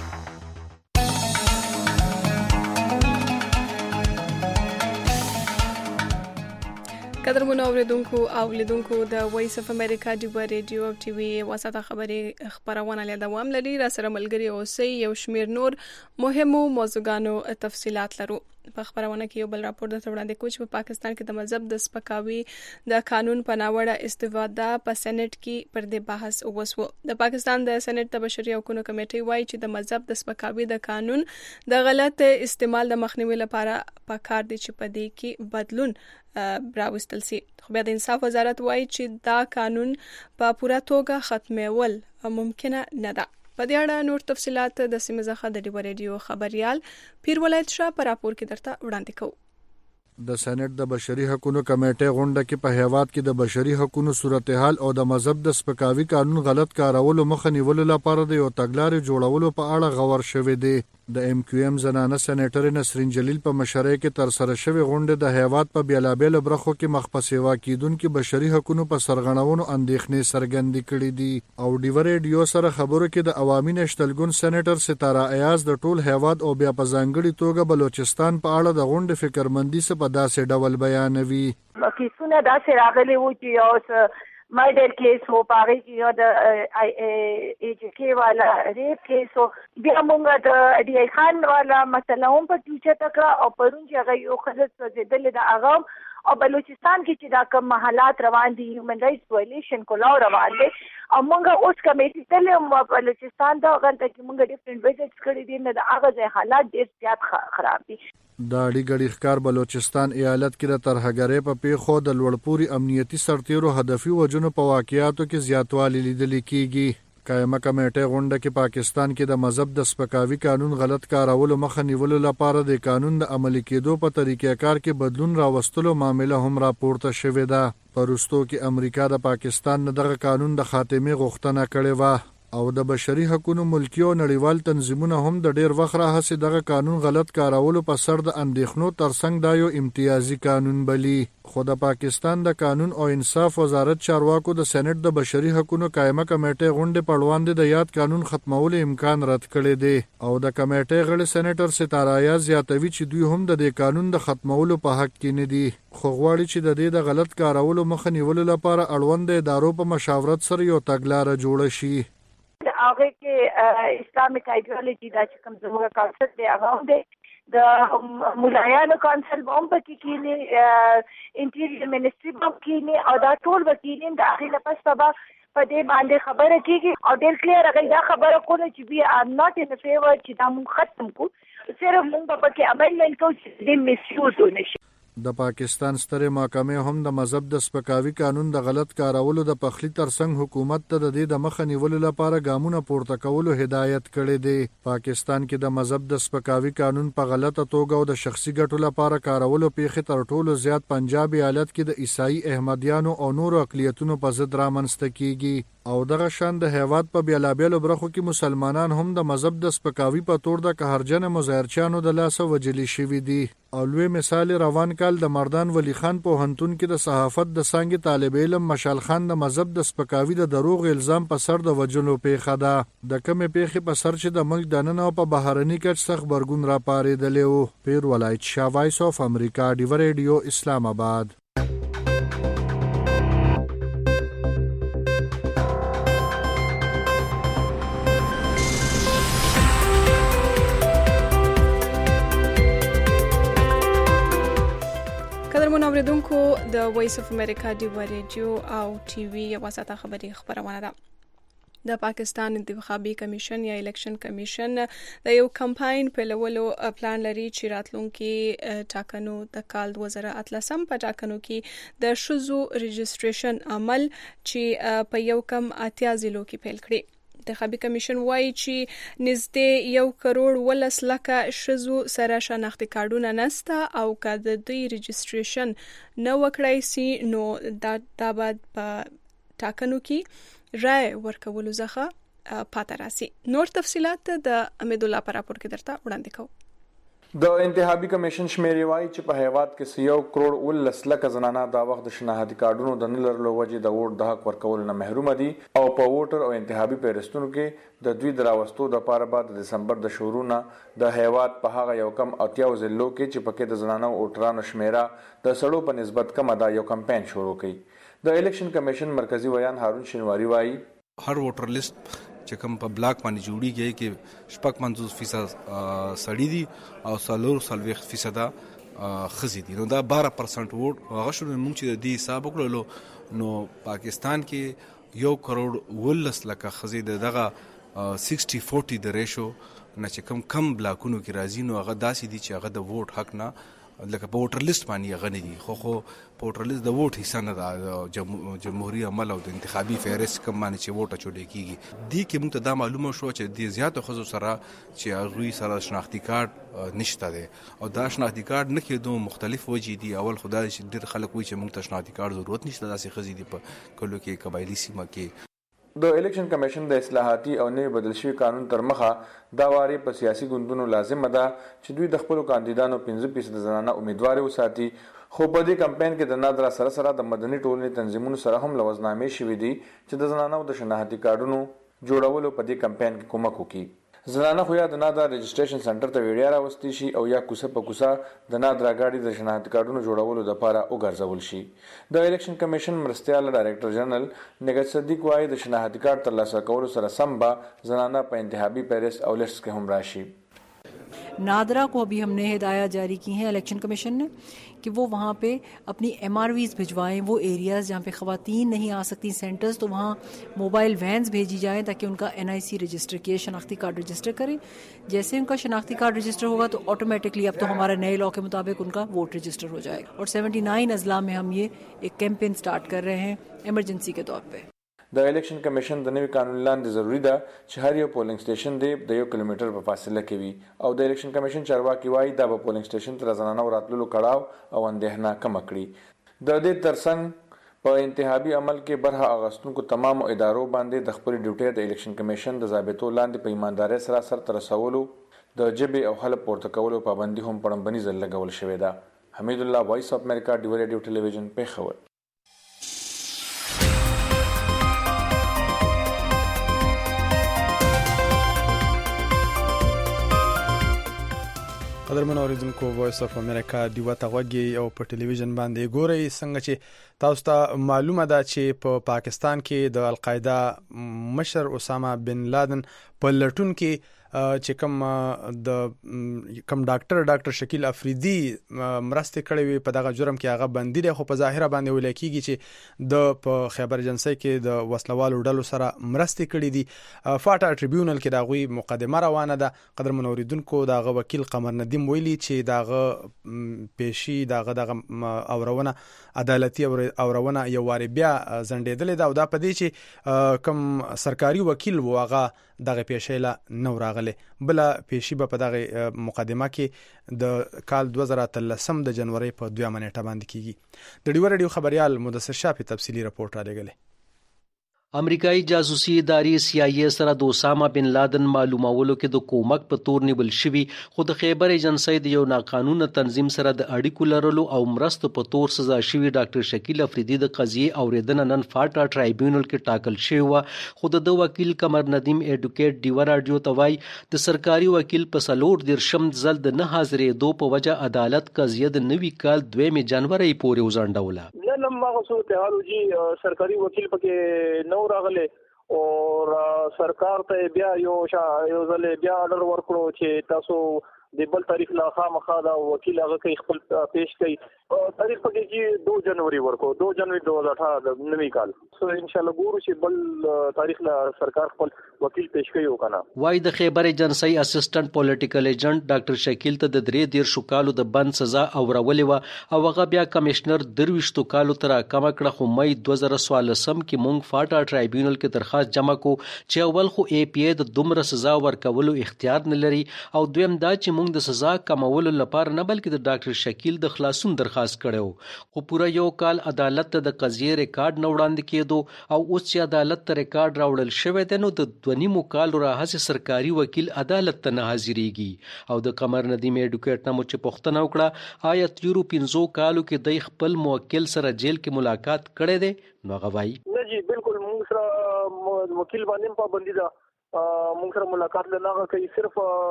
قدرمنو اوریدونکو او لیدونکو د وایس اف امریکا دیو رادیو او ټي وي واسطه خبري خبرونه له دوام لري. را سره ملګری اوسئ. یو شمیر نور مهمو موضوعګانو تفصيلات لرو. په خبرونه کې یو بل راپور د وړاندې کوچ په پاکستان کې د مذهب د سپکاوي د قانون په ناوړه استفاده په سېنات کې پر دې بحث وسو. د پاکستان د سېنات د بشري حقوقو کمیټې وایي چې د مذهب د سپکاوي د قانون د غلط استعمال د مخنیوي لپاره پکار دي چې په دې کې بدلون راوستل سي. خو بیا د انصاف وزارت وایي چې دا قانون په پوره توګه ختمول ممکنه نه ده. په دې اړه نور تفصيلات د سیمه ځخه د دیو رادیو خبريال پیر ولایت شاه پر راپور کې درته وړاندې کوو. د سېنات د بشري حقوقو کمیټې غونډه کې په هیواد کې د بشري حقوقو صورتحال او د مذهب د سپکاوي قانون غلط کارولو مخه نیولو لپاره د یو تګلارې جوړولو په اړه غور شوې دي. د MQM زنانه سېنیټر نسرین جلیل په مشرۍ کې تر سره شوې غونډه د هیواد په بیلابېل برخو کې مخپسې واکیدونکو بشري حقوقو په سرغړونو اندېښنې څرګندې کړې دي او دیو رادیو سره خبرو کې د عوامي نشتلګون سېنیټر ستاره ایاز د ټول هیواد او بیا په ځانګړي توګه بلوچستان په اړه د غونډې فکرمندي څخه په داسې ډول بیانوي. کیسونه داسې راغلي وو چې اوس مایډر کیس هو پاره کې یو د ایجکی والا ریپ کیس هو بیا موږ د ډي آی خان والا مسله هم په ټیچر تکړه او پرون چې هغه یو خلک سوځیدل د هغه او بلوچستان کې چې دا کوم حالات روان دي هیومن رائټس وایلیشن کولا روان دي او موږ اوس کمیټې ته بلوچستان دا غلطه کې موږ ډیفرنٹ ویزټس کړی دي نه د هغه ځای حالات ډیر زیات خراب دي. د اړیګړي ښکار بلوچستان ایالت کې د ترهګرۍ په پیښو د لوړپوري امنیتي سرتیرو هدفي وجنو په واقعیاتو کې زیاتوالی لیدل کېږي. قائمه کمیټه غونډه کې پاکستان کې د مذهب د سپکاوي قانون غلط کارولو مخه نیولو لپاره د قانون د عملي کېدو په طریقې کار کې بدلون راوستلو معاملې هم راپورته شوې ده. پرستو کې امریکا د پاکستان دغه قانون د خاتمه غوښتنه کړې و او د بشري حقوقو ملکی او نړیوال تنظیمونه هم د ډیر وخت راهسې دغه قانون غلط کارولو په سر د اندېښنو ترڅنګ دا یو امتیازي قانون بلی. خو د پاکستان د قانون او انصاف وزارت چارواکو د سېنات د بشري حقوقو قائمه کمیټې غونډې په وړاندې د یاد قانون ختمولو امکان رد کړی دی او د کمیټې غړي سېنیټر ستاره ایاز زیاتوي چې دوی هم د دې قانون د ختمولو په حق کې نه دي خو غواړي چې د دې د غلط کارولو مخه نیولو لپاره اړوند ادارو په مشاورت سره یو تګلارې جوړ شي. هغه کې اسلامیک ایډیالوژي دا چې کوم زموږ کانسپټ دی هغه هم دی د مولایانو کانسل هم پکې کېنی انټیریئر منسټري هم کېنی او دا ټول وکیلین د هغې نه پس به په دې باندې خبره کېږي او ډېر کلیر هغوی دا خبره کوله چې وي ام ناټ ان فیور چې دا مونږ ختم کړو صرف مونږ به پکې امندمنټ کوو چې دې مسیوز ونه شي. د پاکستان سترې محکمې هم د مذهب د سپکاوي قانون د غلط کارولو د پخلی ترڅنګ حکومت ته د دې د مخه نیولو لپاره ګامونه پورته کولو هدایت کړی دی. پاکستان کې د مذهب د سپکاوي قانون په غلطه توګه او د شخصي ګټو لپاره کارولو پیښې تر ټولو زیات پنجاب ایالت کې د عیسائی احمدیانو او نورو اقلیتونو په ضد رامنځته کیږي او دغه شان د هیواد په بیلابیلو برخو کې مسلمانان هم د مذهب د سپکاوي په تور د قهرجن مظاهرچیانو د لاسه وجلي شوي دي. او لوی مثال روان کال د مردان ولی خان پوهنتون کې د صحافت د څانګې طالب علم مشال خان د مذهب د سپکاوي د دروغ الزام په سر د وجلو پیښه ده. د کمې پیښې په سر چې د ملک دننه او په بهرني کچ سخت غبرګون را پارېدلی و. پیر ولایت شاه، وایس اف امریکا، ډیو ریډیو، اسلام آباد. اوریدونکو د وایس اف امریکا ډیو ریډیو او ټي وي یو ساته خبري خبرونه ده. د پاکستان انتخابي کمیشن یا الیکشن کمیشن د یو کمپاین په لولو پلان لري چې راتلونکي ټاکنو د کال 2013 په ټاکنو کې د شذو رجسټریشن عمل چې په یو کم 80 ضلعو کې پیل کړي. انتخابي کمیشن وایي چې نږدې 1 کروڑ 10 لکه شذو سره شناختی کارډونه نسته او که د دوی رجسټریشن نه وکړای سي نو دا بعد په ټاکنو کې رای ورکولو څخه پاتې راسي. نور تفصيلات د امید الله پر راپور کې درته وړاندې کوم. د انتخابي کمیشن شمیرې وایي چې په هیواد کې 1 کروڑ 10 لکه زنانه دا وخت د شناختی کارډونو د نه لرلو وجې د ووټ د حق ورکولو نه محروم دي او په ووټر او انتخابي پیرستونو کې د دوی د راوستو د لپاره بعد د دسمبر د شروع نه د هیواد په هغه یو کم 80 ضلعو کې چې پکې د زنانو ووټرانو شمیره د سړو په نسبت کم ده یو کمپاین شروع کړي. د الیکشن کمیشن مرکزی ویان هارون شینواری وایي هر ووټر لیست چې کوم په بلاک باندې جوړیږي کې 50% سړی دي او 40% خزي دي، نو دا 12% ووټ هغه شنو موږ چې د دې حساب وکړو نو پاکستان کې 1 کروڑ 10 لکه خزي دغه 60-40 د ریشو نه چې کم بلاکونو کې راځي نو هغه داسې دي چې هغه د ووټ حق نه لکه په ووټر لیست باندې غني دي خو په ووټر لیست د ووټ حصہ نه د جمهوریت عمل او د انتخابي فهرست کوم باندې چې ووټ چولې کیږي دي کې موږ ته دا معلومه شو چې د زیاتو خزو سره چې هغه سره شناختی کارت نشته ده او دا شناختی کارت نه کېدو مختلف وجې دي. اول خدای چې ډېر خلک وایي چې موږ ته شناختی کارت ضرورت نشته، داسې خزي دي په کلو کې قبایلی سیمه کې. د الیکشن کمیشن د اصلاحاتي او نوي بدل شوی قانون تر مخه دا واري په سیاسي ګوندونو لازمه ده چې دوی د خپل کاندیدانو 15% زنانه امیدوار وساتي. خو په دې کمپاین کې د نادره سره د مدني ټولنې تنظیمونو سره هم لوزنامې شوې دي چې د زنانو د شناختی کارډونو جوړولو په دې کمپاین کې کومک وکړي. زنانه خو یا د نادر رجسټریشن سنټر ته ویډیا راوستي شي او یا کوڅه په کوڅه د نادر غاډي د شناختی کارډونو جوړولو لپاره وګرځول شي. د الیکشن کمیشن مرستيال ډایریکټر جنرال نگهت صدیق وايي د شناختی کارت ترلاسه کولو سره سم به زنانه په انتخابي پیرس او لیسټ کې هم راشي. नादरा को अभी हमने हिदायत जारी की हैं election commission ने कि वो वहाँ पे अपनी MRVs भिजवाएं, वो एरियाज़ जहाँ पे ख़वातीन नहीं आ सकती सेंटर्स तो वहाँ मोबाइल वैन्स भेजी जाएं ताकि उनका NIC रजिस्टर किए शनाख्ती कार्ड रजिस्टर करें. जैसे उनका शनाख्ती कार्ड रजिस्टर होगा तो ऑटोमेटिकली अब तो हमारे नए लॉ के मुताबिक उनका वोट रजिस्टर हो जाएगा. और 79 अजला में हम ये एक कैंपेन स्टार्ट कर रहे हैं एमरजेंसी के तौर पर. د الیکشن کمیشن د نوي قانون لاندې ضروری ده چې هر یو پولینګ سټیشن د 1 کیلومتر په فاصله کې وي او د الیکشن کمیشن چارواکي وایي دا په پولینګ سټیشن تر زنانه راتللو کړهو او اندېښنه کم کړي. د دې ترڅنګ په انتخابي عمل کې برخه اغوستونکو تمام ادارو باندې د خپل ډیوټي د الیکشن کمیشن د ضابطو لاندې په ایماندارۍ سره سرته رسولو د جبه او حلب پورته کولو پابندي هم پړمبني ځل لګول شوې ده. حمید الله، وایس اف امریکا، ډیو ریډیو ټلویزیون، پیښور. قدرمن اوریدونکو، وایس اف امریکا دیو تاغوږی او په ټلویزیون باندې ګورئ څنګه چې تاسو ته معلومه ده چې په پاکستان کې د القاعده مشر اسامه بن لادن په لټون کې چې کم ډاکټر شکیل افریدي مرسته کړې وي په دغه جرم کې هغه بندي دی، خو په ظاهره باندې ویل کېږي چې د په خیبر ایجنسۍ کې د وسلوالو ډلو سره مرسته کړې دي. فاټا ټریبیونل کې دغه مقدمه روانه ده. قدرمن اوریدونکو دغه وکیل قمر ندیم ویلي چې دغه پیشي دغه اورونه عدالتي اورونه یو واری بیا زندېدلې ده او دا په دې چې کم سرکاري وکیل وغه دغه پیشي لا نو راغله. بل پیشي په دغه مقدمه کې د کال 2013 د جنوري په 2 نیټه باندې کیږي. د ډیو رادیو خبريال مدثر شاه په تفصیلی رپورټ را لګله. امریکایي جاسوسي ادارې CIA سره د اسامه بن لادن معلومولو کې د کومک په تور نیول شوی، خو د خیبر ایجنسۍ د یو ناقانونه تنظیم سره د اړیکو لرلو او مرستو په تور سزا شوی ډاکټر شکیل افریدي د قضیې اوریدنه نن فاټا ټرایبیونل کې ټاکل شوی و. خو د وکیل قمر ندیم ایډوکیټ ډیو رادیو ته وایي د سرکاري وکیل په 14 ځل د نه حاضرېدو په وجه عدالت قضیه د نوي کال 2 جنوري پورې وځنډوله. نن ما غوښتل ته جی سرکاري وکیل پکې نو راغله او سرکار ته بیا یو ځل بیا آرډر ورکړو چې تاسو د بل تاریخ لا خامخا دا وکیل هغه کوي خپل پیش کوي. تاریخ پکې چې 2 جنوري ورکو 2 جنوري 2018 د نوي کال. سو ان شاء الله ګورو چې بل تاریخ لا سرکار خپل وکیل پیش کوي وکنه. وای د خیبر ایجنسۍ اسسټنټ پولیټیکل ایجنټ ډاکټر شکیل ته د 13 کالو د بند سزا اورولې و او هغه بیا کمشنر 23 کالو تر کم کړه. خو مې 2014 کې مونږ فاټا ټرایبیونل کې درخواست جمع کو چې اول خو APA د دومره سزا ورکولو اختیار نه لري او دویم دا چې مونږ د سزا کمولو لپاره نه بلکې د ډاکټر شکیل د خلاصون درخواست کړو. خو پورا یو کال عدالت ته د قضیې ریکارډ نه وړاندې کېدو او اوس چې عدالت ته ریکارډ راوړل شوی دی نو د 2.5 کال راهیسې سرکاري وکیل عدالت ته نه حاضرېږي. او د قمر ندیم ایډوکیټ نه مو چې پوښتنه وکړه آیا تیرو 15 کالو کې د خپل موکل سره جیل کې ملاقات کړې ده نو غوای نه جی بالکل موږ سره وکیل باندې پابندي ده. موږ سره ملاقات نه کوي، صرف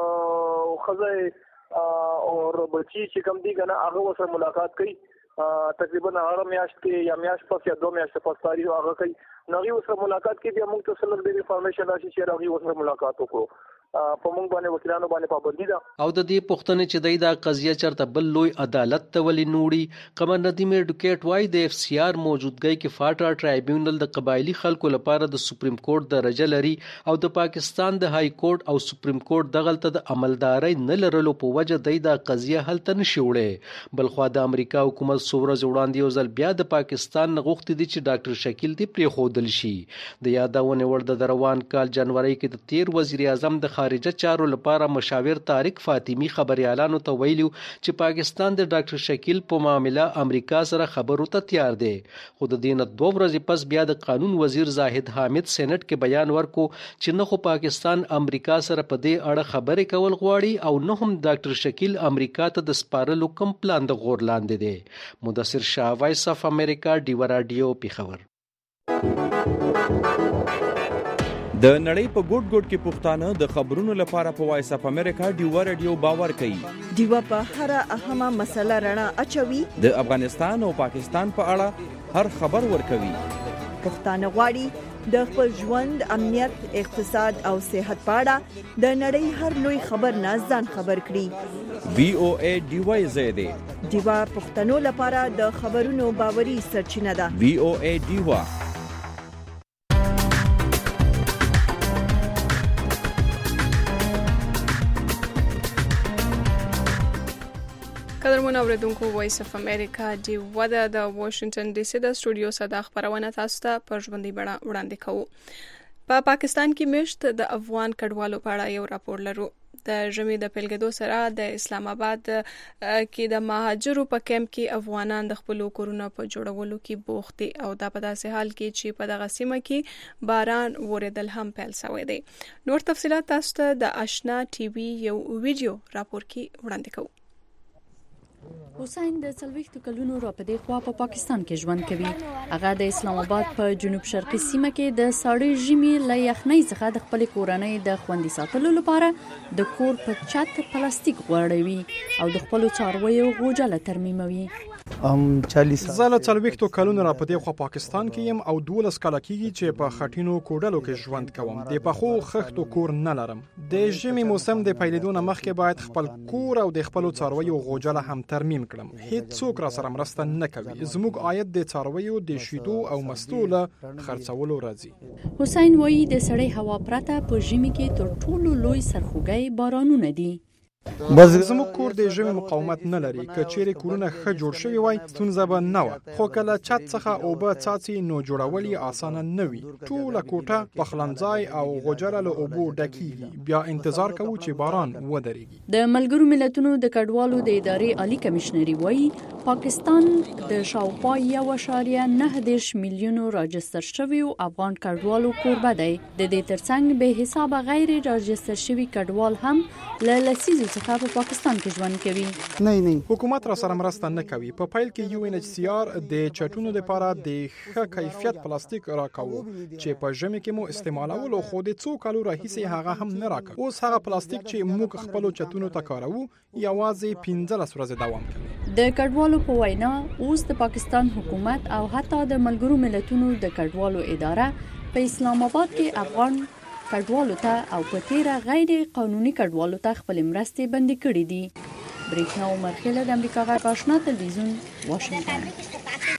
خزه اور بچی چې کم دي کنه هغه سره ملاقات کوي. تقریبا هر میاشت کې یا میاشت پس یا 2 میاشت پس تاریخ هغه کوي. نغي سره ملاقات کې بیا موږ ته سره د انفارمیشن راشي چې هغه سره ملاقات وکړو. په موږ باندې وکیلانو باندې پابندي ده. او د دې پښتنې چې د قضیه چرته بل لوی عدالت ته ولې نوړي. قمر ندیم ایډوکیټ وای د FCR موجودګۍ کې فاټا ټرایبیونل د قبایلی خلکو لپاره د سپریم کورټ درجه لري او د پاکستان د های کورټ او سپریم کورټ دغلته د عملداري نه لرلو په وجه د قضیه حل ته نشي وړي. بلخو د امریکا حکومت سوره وړاندې یو ځل بیا د پاکستان غوښتي دي چې ډاکټر شکیل دی پرې خودل شي. د یادونه ور د روان کال جنوري کې د 13 وزیر اعظم د خارجه چارو لپاره مشاور طارق فاطمی خبريالانو ته ویلو چې پاکستان د ډاکټر شکیل په معاملې امریکا سره خبرو ته تیار دی. خو د دین 2 ورځې پس بیا د قانون وزیر زاهد حامد سېنات کې بیان ورکو چې نه خو پاکستان امریکا سره په دې اړه خبرې کول غواړي او نه هم ډاکټر شکیل امریکا ته د سپارلو کوم پلان د غور لاندې دی. مدثر شاه، وایس اف امریکا، ډیو رادیو، پیښور. د نړۍ په ګوټ ګوټ کې پښتانه د خبرونو لپاره په وایس اف امریکا ډیو رادیو باور کوي. ډیو په هر اهمه مسله رڼا اچوي. د افغانستان او پاکستان په اړه هر خبر ورکوي. پښتانه غواړي د خپل ژوند، امنیت، اقتصاد او صحت په اړه د نړۍ هر لوی خبر نه ځان خبر کړي. VOA ډیو زیاده ډیو پښتنو لپاره د خبرونو باوري سرچینه ده. VOA ډیو. قدرمن اوریدونکو، وایس اف امریکا دی ودا د واشنگټن ډي سي د سټوډیو څخه خبرونه تاسو ته په ژوندۍ بڼه وړاندې کوو. په پاکستان کې مشت د افغان کډوالو په اړه یو راپور لرو. د ژمي د پیلګدو سره د اسلام آباد کې د مهاجرو په کیمپ کې افغانان د خپل کورونو په جوړولو کې بوخت دي او دا په داسې حال کې چې په دغه سیمه کې باران وریدل هم پیل شوی دی. نور تفصيلات تاسو ته د آشنا ټي وي یو ویډیو راپور کې وړاندې کوو. حسین د 40 کلونو را پدې خوا په پاکستان کې ژوند کوي. هغه د اسلام آباد په جنوب شرقي سیمه کې د ساړې ژمي له یخنۍ څخه د خپل کورنۍ د خوندي ساتلو لپاره د کور په چت پلاستیک غوړوي او د خپل څارویو غوجله ترمیموي. 40 زه له 40 کلونو را په دې خوا پاکستان کې یم او 12 کاله کېږي چې په خټینو کوډلو کې ژوند کوم. د پخو خښتو کور نه لرم. د ژمي موسم د پیلېدو نه مخکې باید خپل کور او د خپلو څارویو غوجله هم ترمیم کړم. هیڅوک را سره مرسته نه کوي. زموږ عاید د څارویو د شیدو او مستو له خرڅولو راځي. حسین وایي د سړې هوا پرته په ژمي کې تر ټولو لوی سرخوږی بارانونه دي. زموږ کور د ژمي مقاومت نه لري. که چیرې کورونه ښه جوړ شوي وای ستونزه به نه وه، خو کله چت څخه اوبه څاڅي نو جوړول یې اسانه نه وي. ټوله کوټه پخلنځای او غوجله له اوبو ډکېږي. بیا انتظار کوو چې باران ودرېږي. د ملګرو ملتونو د کډوالو د ادارې عالی کمشنري وایي پاکستان د شاوخوا 1.9 میلیونو راجستر شویو افغان کډوالو کوربه دی. د دې ترڅنګ به حسابه غیر راجستر شوي کډوال هم له لسیزو څخه په پاکستان کې ژوند کوي. نه حکومت را سره مرسته نه کوي. په پیل کې UNHCR د چټونو لپاره د ښه کیفیت پلاستیک راکاوه چې په ژمي کې مو استعمالولو، خو د څو کالو راهیسې هغه هم نه راکړ. اوس هغه پلاستیک چې موږ خپل چټونو ته کاروو یوازې 15 ورځې دوام کوي. د کډوالو په وینا اوس د پاکستان حکومت او حتی د ملګرو ملتونو د کډوالو اداره په اسلام آباد کې افغان کډوالو ته او په تیره غیر قانوني کډوالو ته خپل مرستې بندي کړې دي. بریښنا عمر خیله د امریکا غږ آشنا تلویزیون واشنگټن.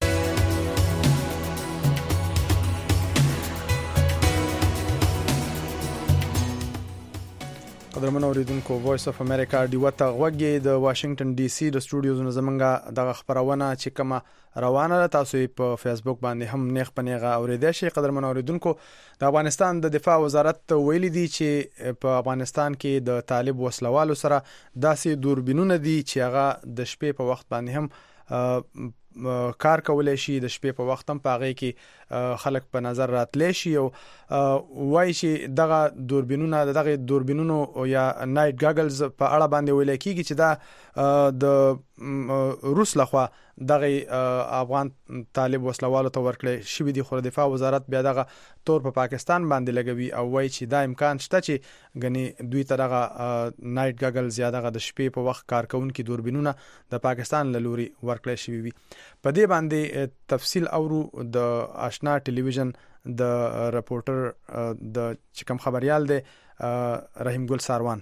قدرمنو اوریدونکو وایس اف امریکا دیوته غوږی د واشنگټن ډي سي د سټوډیوز زمونږه د خبرونه چې کومه روانه ده تاسو په فیسبوک باندې هم نیغ پنیغه اوریدئ شئ. قدرمنو اوریدونکو د افغانستان د دفاع وزارت ویلي دی چې په افغانستان کې د طالب وسلوالو سره داسې دوربینونه دي چې هغه د شپې په وخت باندې هم کار کولای شي. د شپې په وخت هم پاغې کې خلک په نظر راتلی شي او وایي چې دغه دوربینونو یا نایټ ګاګلز په اړه باندې ویل کېږي چې دا د روس لخوا دغه افغان طالب وسلوالو ته ورکړل شوی دی. خو دفاع وزارت بیا دغه تور په پاکستان باندې لګوي او وایي چې دا امکان شته چې غني دوی ته دغه نایټ ګاګلز یا دغه د شپې په وخت کارکونکو دوربینونه د پاکستان له لوري ورکړل شوی وي. په دې باندې تفصیل اورو د آشنا ټلویزیون د رپورټر د چکم خبريال دی رحیم ګل ساروان.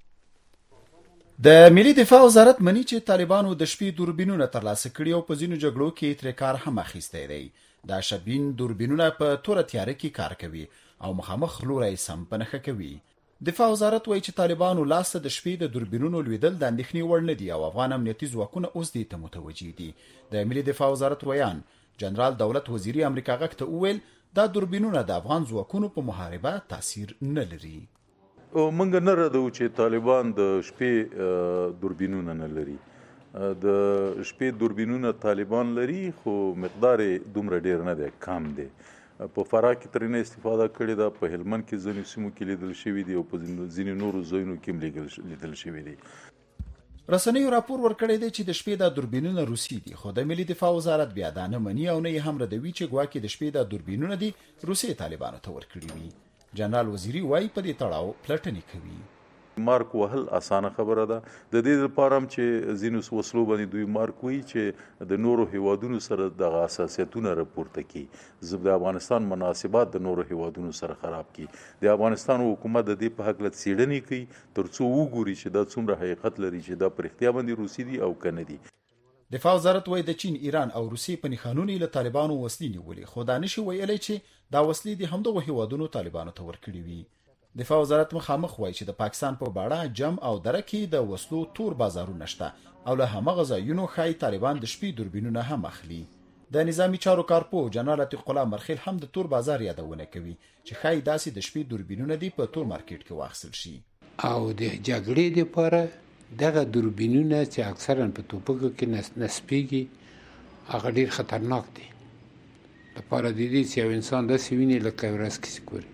د ملي دفاع وزارت مني چې طالبانو د شپې دوربینونه ترلاسه کړي او په ځینو جګړو کې تر کار هم اخیستی دی. دا شبین دوربینونه په توره تیاره کې کار کوي او مخامخ لوري سم پنهخه کوي. دفاع وزارت وایي چې طالبانو لاسته د شپې د دوربینونو لیدل د اندېښنې وړ نه دي او افغان امنیتي ځواکونه اوس دې ته متوجي دي. د ملي دفاع وزارت ویان جنرال دولت وزیری امریکا غږ ته وویل دا دوربینونه د افغان ځواکونو په محاربه تاثیر نه لري. او منګ نه ردو چې طالبان د شپې دوربینونه نه لري. د شپې دوربینونه طالبان لري خو مقدار دومره ډیر نه دی، کم دی. په فراه کې ترینه استفاده کړې ده، په هلمند کې ځینې سیمو کې لیدل شوي دي او په ځینې نورو ځایونو کې لیدل شوي دي. رسنیو راپور ورکړی دی چې د شپې د دوربینونه روسي دي، خو د ملي دفاع وزارت بیا دا نه مني او نه یې هم ردوي چې ګواکې د شپې د دوربینونه دي روسي طالبانو ته ورکړي وي. جنرال وزیری وایي په دې تړاو پلټنې کوي. مارک وهل اسانه خبره ده. د دې لپاره چې زینوس وسلو باندې دوی مارک وي چې د نورو هیوادونو سره د اساسیتونو راپورته کی. زب د افغانستان مناسبات د نورو هیوادونو سره خراب کی. د افغانستان حکومت د دې په حق لته سیډنی کوي ترڅو وګوري چې دا څومره حقیقت لري چې دا پر اختیار باندې روسي دي او کنه دي. دفاع وزارت وایي د چین، ایران او روسیې په نښانونو له طالبانو وسلې نیولې، خو دا نشي ویلی چې دا وسلې د همدغو هیوادونو طالبانو ته ورکړي وي. دفاع وزارت مخامخ وایي چې د پاکستان په باړه، جم او دره کې د وسلو تور بازارونه شته او له همغه ځایونو ښایي طالبان د شپې دوربینونه هم اخلي. د نظامی چارو کارپو جنرال عتیق الله مرخیل هم د تور بازار یادونه کوي چې ښایي داسې د شپې دوربینونه دی په تور مارکیټ کې واخیستل شي. او د جګړې لپاره دغه دوربینونه چې اکثرا په توپکو کې نسبیږي هغه ډیر خطرناک دي. لپاره د دې چې یو انسان داسې ویني لکه ورځ کې سکوري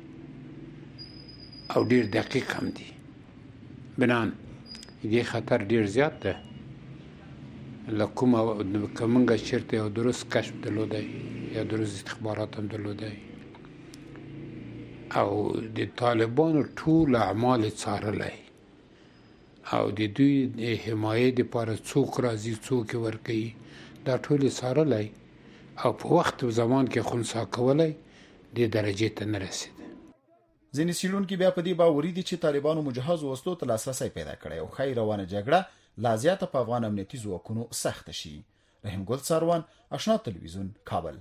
او ډیر دقیق هم دي. بنان دې خطر ډیر زیات ده. لکه کومه چیرته یو درست کشف درلودی یا درست استخبارات هم درلودی او د طالبانو ټول اعمال څارلی او د دوی حمایې لپاره څوک راځي څوک ورکوي دا ټول سارلای او په وخت او زمان کې خنثی کولای د درجې ته نه رسید. ځینې څېړونکي بیا په دې باوري دي چې طالبانو مجهزو وسلو ته لاسرسی پیدا کړی او ښایي روانه جګړه لا زیاته په افغان امنیتي ځواکونو سخته شي. رحیم ګل څاروان، آشنا تلویزیون، کابل.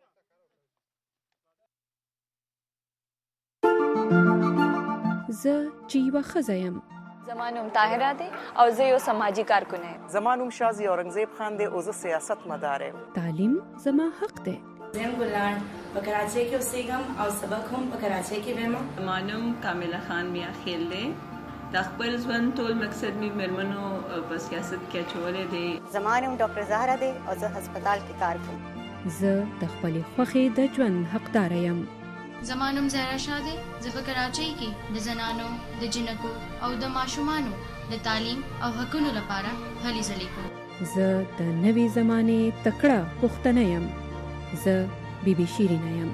زه چې یوه ښځه یم. زما نوم طاهره دی او زه یو سماجي کارکونه یم. زما نوم شازي اورنګزیب خان دی او زه سیاست مدار یم. تعلیم زما حق دی. زم ګلان په کراچۍ کې اوسېږم او سبق هم په کراچۍ کې وایم. زما نوم کامله خان میا خیل دی. د خپل ژوند ټول مقصد می مېرمنو په سیاست کې اچولې دی. زما نوم ډاکټر زهرا دی او زه هسپتال کې کار کوم. زه د خپلې خوښې د ژوند حقدار یم. زما نوم زهرا شاه دی. زه په کراچۍ کې د زنانو، د جنکو او د ماشومانو د تعلیم او حقونو لپاره هلې ځلې کوم. زه د نوې زمانې تکړه پښتنه یم. زه بیبي شیرینه یم.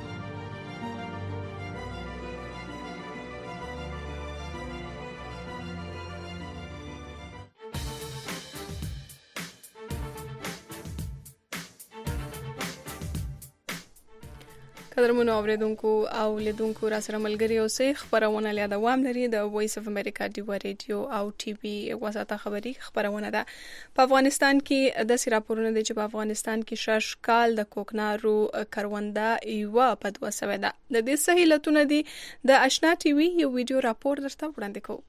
قدرمنو اوریدونکو او لیدونکو را سره ملګری اوسئ. خبرونه له دوام لري د وایس اف امریکا ډیو رادیو او ټي وي وساته خبری خبرونه ده. په افغانستان کې د راپورونه دي چې په افغانستان کې شش کال د کوکنارو کرونده یو په 200 ده. د دې سهیلتونه دي د آشنا ټي وي یو ویډیو راپور درته وړاندې کوم.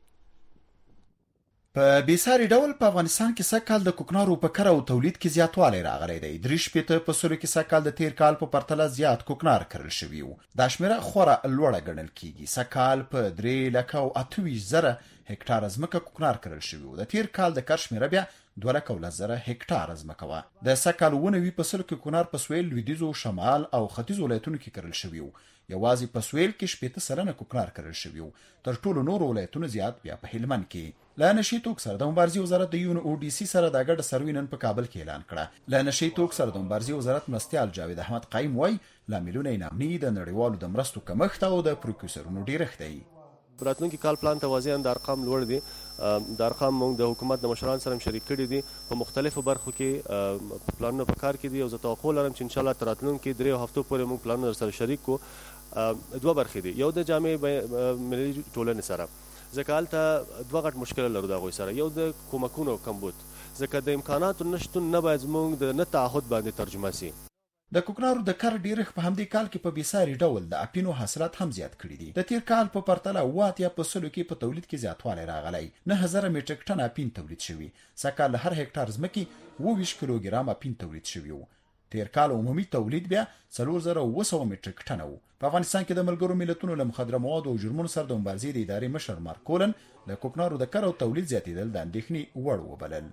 په بیساري ډول په افغانستان کې سږکال د کوکنارو په کره او تولید کې زیاتوالی راغلی دی. 3% کې سږکال د تیر کال په پرتله زیات کوکنار کرل شوي وو. دا شمیره خورا لوړه ګڼل کیږي. سږکال په 3,28,000 هکټاره ځمکه کوکنار کرل شوي وو. د تیر کال د کر شمیره بیا 2,10,000 هکټاره ځمکه وه. د سږکال 90% کې کوکنار په سویل، لویدیځ، شمال او ختیځ ولایتونو کې کرل شوي وو. یوازې په سویل کې 70% کوکنار کرل شوي وو. تر ټولو نورو ولایتونو زیات بیا په هلمند کې. له نشي توک سره د مبارزې وزارت د یون او ډي سي سره د ګډ سروي نن په کابل کې اعلان کړه. له نشي توک سره د مبارزې وزارت مرستیال جاوید احمد قایم وای لاملونه یې نامني د نړیوالو د مرستو کمښت او د پروکیوسرونو ډیرښت دی. راتلونکي کال پلان توازن د ارقام لوړ دي. د ارقام موږ د حکومت د مشران سره شریک کړي دي. په مختلفو برخو کې پلانونه په کار کې دي او زه توقع لرم چې ان شاء الله تر راتلونکي 3 هفتو پورې موږ پلانونه سره شریک کو. دوه برخې دي. یو د جامع ملي ټولنې سره ځکه هلته دوه غټ مشکل لرو د هغوی سره. یو د کومکونو کمبود ځکه د امکاناتو نشتون نه باید زموږ د نه تعهد باندې ترجمه سي. د کوکنارو د کر ډیرښت په همدې کال کې په بیساري ډول د اپینو حاصلات هم زیات کړي دي. د تیر کال په پرتله 80% کې په تولید کې زیاتوالی راغلی. 9,000 میټریک ټن اپین تولید شوي. سږکال هر هکټار ځمکې 22 کیلوګرام اپین تولید شوي وو. تیر کال عمومي تولید بیا 4,900 میټریک ټن وو. په افغانستان کې د ملګرو ملتونو له مخدره موادو او جرمونو سره د مبارزې د ادارې مشر مارک کولن د کوکنارو د کر او تولید زیاتېدل د اندېښنې وړ وبلل.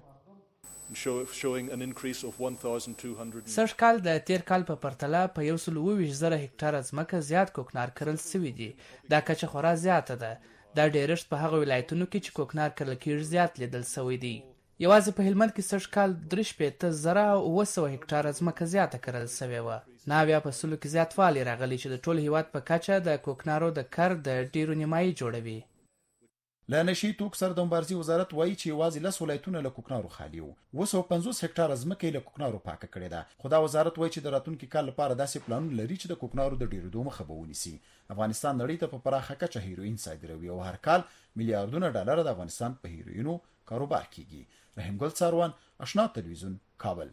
سږ کال د تیر کال په پرتله په 120,000 هکټاره ځمکه زیات کوکنار کرل شوي دي. دا کچه خورا زیاته ده. دا ډیرښت په هغه ولایتونو کې چې کوکنار کرل کېږي زیات لیدل شوی دی. یوازې په هلمند کې سږ کال 3,900 هکټاره ځمکه زیاته کرل شوې وه. 90% کې زیاتوالی راغلی چې د ټول هیواد په کچه د کوکنارو د کر د ډیرو نیمایي جوړوي. له نشي توک سره د مبارزې وزارت وایي چې یوازې 10 ولایتونه له کوکنارو خالي وو. 250 هکټاره ځمکه یې له کوکنارو پاکه کړې ده. خو دا وزارت وایي چې د راتلونکي کال لپاره داسې پلانونه لري چې د کوکنارو د ډیرېدو مخه به ونیسي. افغانستان نړۍ ته په پراخه کچه هیروین صادروي او هر کال میلیارډونه ډالر د افغانستان په هیروینو کاروبار کیږي. رحیم ګل څاروان، آشنا تلویزیون، کابل.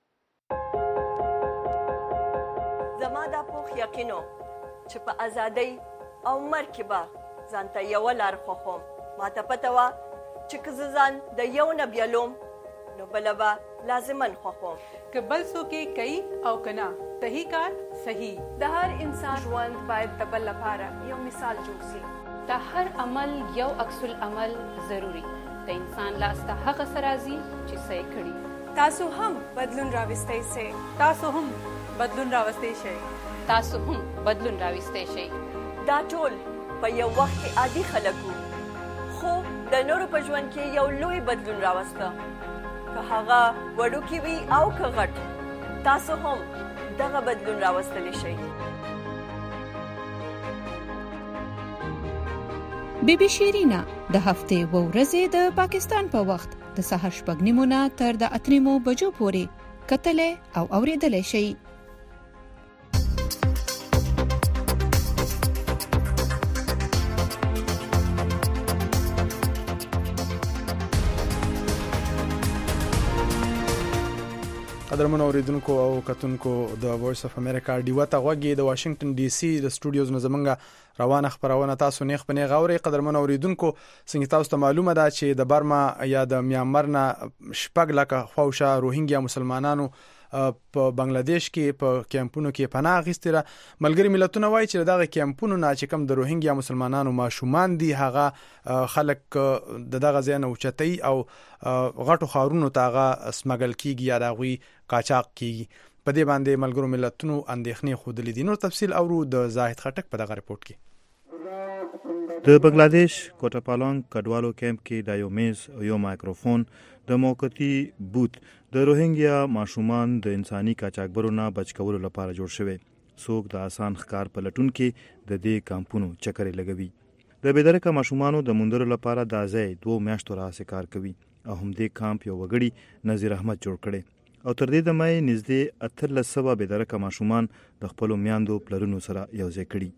زما دا پوخ یقینو چې په ازادۍ او مرګ کې به ځانته یوه لار خوښوم. ماته پته وه چې که زه ځان د یو نه بیلوم نو بله به لازما خوښوم. که بل څوک یې کوي او که نه صحیح کار صحیح. د هر انسان ژوند باید د بل لپاره یو مثال جوړ شي. د هر عمل یو عکس العمل ضروري. د انسان لاس ته هغه څه راځي چې څه یې کړي. تاسو هم بدلون راوستی شئ. تاسو هم بدلون راوستی شئ. تاسو هم بدلون راوستی شئ. دا ټول په یو وخت کې عادي خلک وو خو د نورو په ژوند کې یو لوی بدلون راوسته. که هغه وړوکی وي او که غټ تاسو هم دغه بدلون راوستلی شئ. بیبي شیرینا د هفتې و ورځې د پاکستان په وخت د سهار 6 نیمو نه تر د 8 بجو پورې کتلې او اوریدلې شئ. قدرمن اوریدونکو او کتونکو د وایس اف امریکا ډیوه ته غوږی د واشنگټن ډي سي د سټوډیوز نه زمونږه روانه خبرونه تاسو نه خپنه غوړي. قدرمن اوریدونکو څنګه تاسو ته معلومه ده چې د برما یا د میانمار نه شپږ لکه خوښه روهینګیا مسلمانانو په بنگلاديش کې په کیمپونو کې پناه اخیستره. ملګری ملتونه وایي چې دغه کیمپونو نه چې کوم د روهینګیا مسلمانانو ماشومان دي هغه خلک دغه ځای نه اوچتي او غټو خارونو ته هغه سمګل کیږي یا دغوی قاچاق کیږي. په دې باندې ملګرو ملتونو اندېښنې خوده لیدي. نور تفصیل اورو د زاهد خټک په دغه ریپورت کې. د بنگلاديش کوټاپالانګ کډوالو کیمپ کې د یو میز او یو مایکروفون د موقتی بوت د روهینګیا ماشومان د انساني قاچاقبرو نه بچ کولو لپاره جوړ شوی. څوک د آسان ښکار په لټون کې د دې کمپونو چکرې لګوي. د بېدرکه ماشومانو د موندلو لپاره د ځای 2 میاشتو راهیسې کار کوي او همدې کمپ یو وګړي نذیر احمد جوړ کړي او تر دې د مې نږدې 1300 بېدرکه ماشومان د خپل میاندو پلرونو سره یو ځای کړي.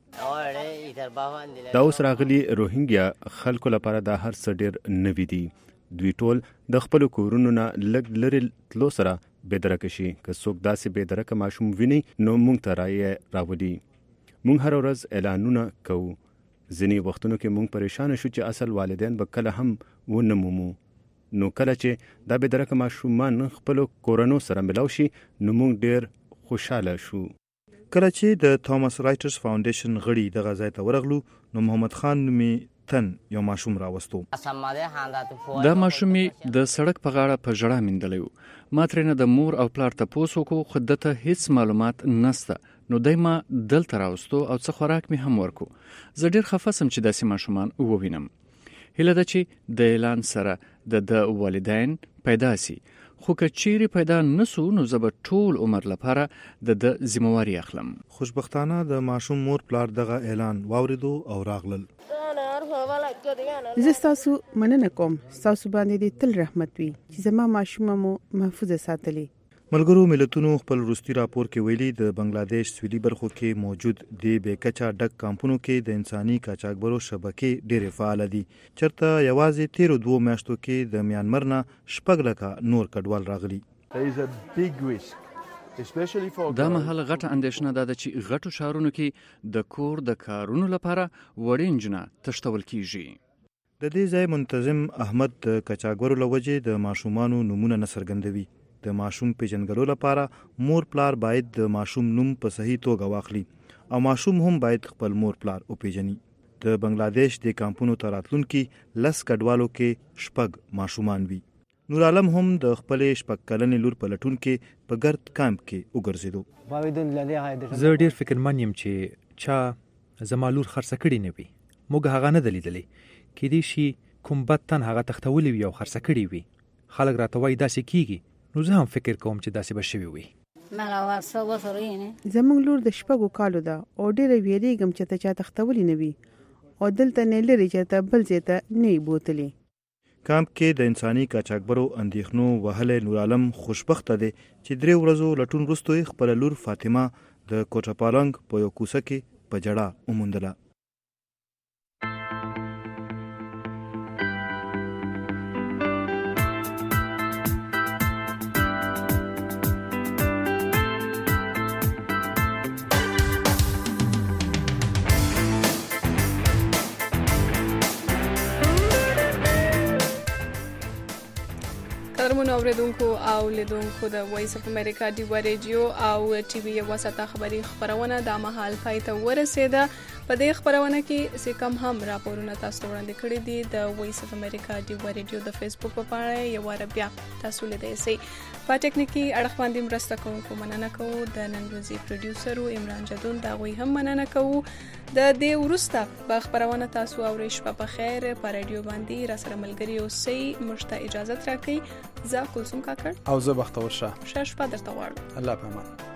دا اوس راغلي روهینګیا خلکو لپاره د هر څه ډېر نوي دي. دوی ټول د خپل کورونو نه لږ لري تلو سره بېدرکه شي. که څوک داسې بېدرکه ماشوم ویني نو موږ ته راوړي. موږ هر ورځ اعلانونه کوو. ځینې وختونو کې موږ پریشان شو چې اصل والدین به کله هم ونه مومو. نو کله چې دا بېدرکه ماشومان خپل کورونو سره ملاو شي نو موږ ډېر خوشاله شو. کله چې د توماس رایټرز فاونډیشن غړي دغه ځای ته ورغلو نو محمد خان نومي تن یو ماشوم راوستو. دا ماشومي د سړک په غاړه په ژړا مندلی و. ما ترنه د مور او پلار تاسو کو خدته هیڅ معلومات نسته. نو دایما دلته راوستو او څه خوراک می هم ورکو. زه ډیر خفه سم چې داسې ماشومان ووینم. هله د چې د اعلان سره د والدین پیدا سي. خو که چیرې پیدا نسو نو زه به ټول عمر لپاره د ذمہواری اخلم. خوشبختانه د ماشوم مور پلار دغه اعلان واوریدو او راغلل. زه تاسو مننه کوم. تاسو باندې دې تل رحمت وي چې زما ماشوم مو محفوظ ساتلی. ملګرو ملتونو خپل وروستي راپور کې ویلي د بنگلاديش سویلي برخو کې موجود د بیکچا ډک کمپونو کې د انساني قاچاقبرو شبکې ډېرې فعال دي. چرته یوازې 13 میاشتو کې د میانمار نه 6 لکه نور کډوال راغلي. دا مهال غټه اندېښنه ده چې غټو شهرونو کې د کور د کارونو لپاره وړې نجونه تشتول کیږي. د دې ځای منتظم احمد د قاچاقبرو لوجې د ماشومانو نمونه نسرګندوي. د ماشوم پیژنګلو لپاره مور پلار باید د ماشوم نوم په صحیح توګه واخلي او ماشوم هم باید خپل مور پلار او پیژني. د بنگلاديش د کمپونو تراتلونکو 10 کډوالو کې 6 ماشومان وي. نور عالم هم د خپل 6 کلنې لور په لټون کې په ګرد کمپ کې وګرځیدو. زه ډیر فکرمن یم چې چا زما لور خرڅ کړي نه وي. موږ هغه نه دلیدلې کې دي شي کوم بدتن هغه تختولې وي او خرڅ کړي وي. خلک راته وایي داسې کیږي. نو زه هم فکر کوم چې داسې به شوي وي. زموږ لور د 6 کالو ده او ډېره ویریږم چې ته چا تختولې نه وي او دلته نه لري چې ته بل ځای ته نه بوتلې. کمپ کې د انساني قاچاقبرو اندېښنو وهله نور عالم خوشبخته دي چې 3 ورځو لټون وروسته خپل لور فاطمه د کوټاپالانګ په یو کوڅه کې په جړه وموندله. قدرمنو اوریدونکو او لیدونکو د وایس اف امریکا ډیوا ریډیو او ټي وي وساته خبري خبرونه د مهال پای ته ورسېده. په دې خبرونه کې څه کم هم راپورونه تاسو وړاندې کړی دي. د وایس اف امریکا ډیوا ریډیو د فیسبوک په پاڼه یو ور بیا تاسو لیدئ شئ. په ټکنیکی اړخ باندې مرسته کوونکو مننه کوو. د نن ورځې پروډوسر عمران جدون دا غوي هم مننه کوو. د دې ورسته په خبرونه تاسو اورئ. شپه په خیر. په رادیو باندې را سره ملګری اوسئ. مشته اجازه راکړئ. زه کلثوم کاکړ او زه بختور شاه. شپه درته غواړم. الله پامان.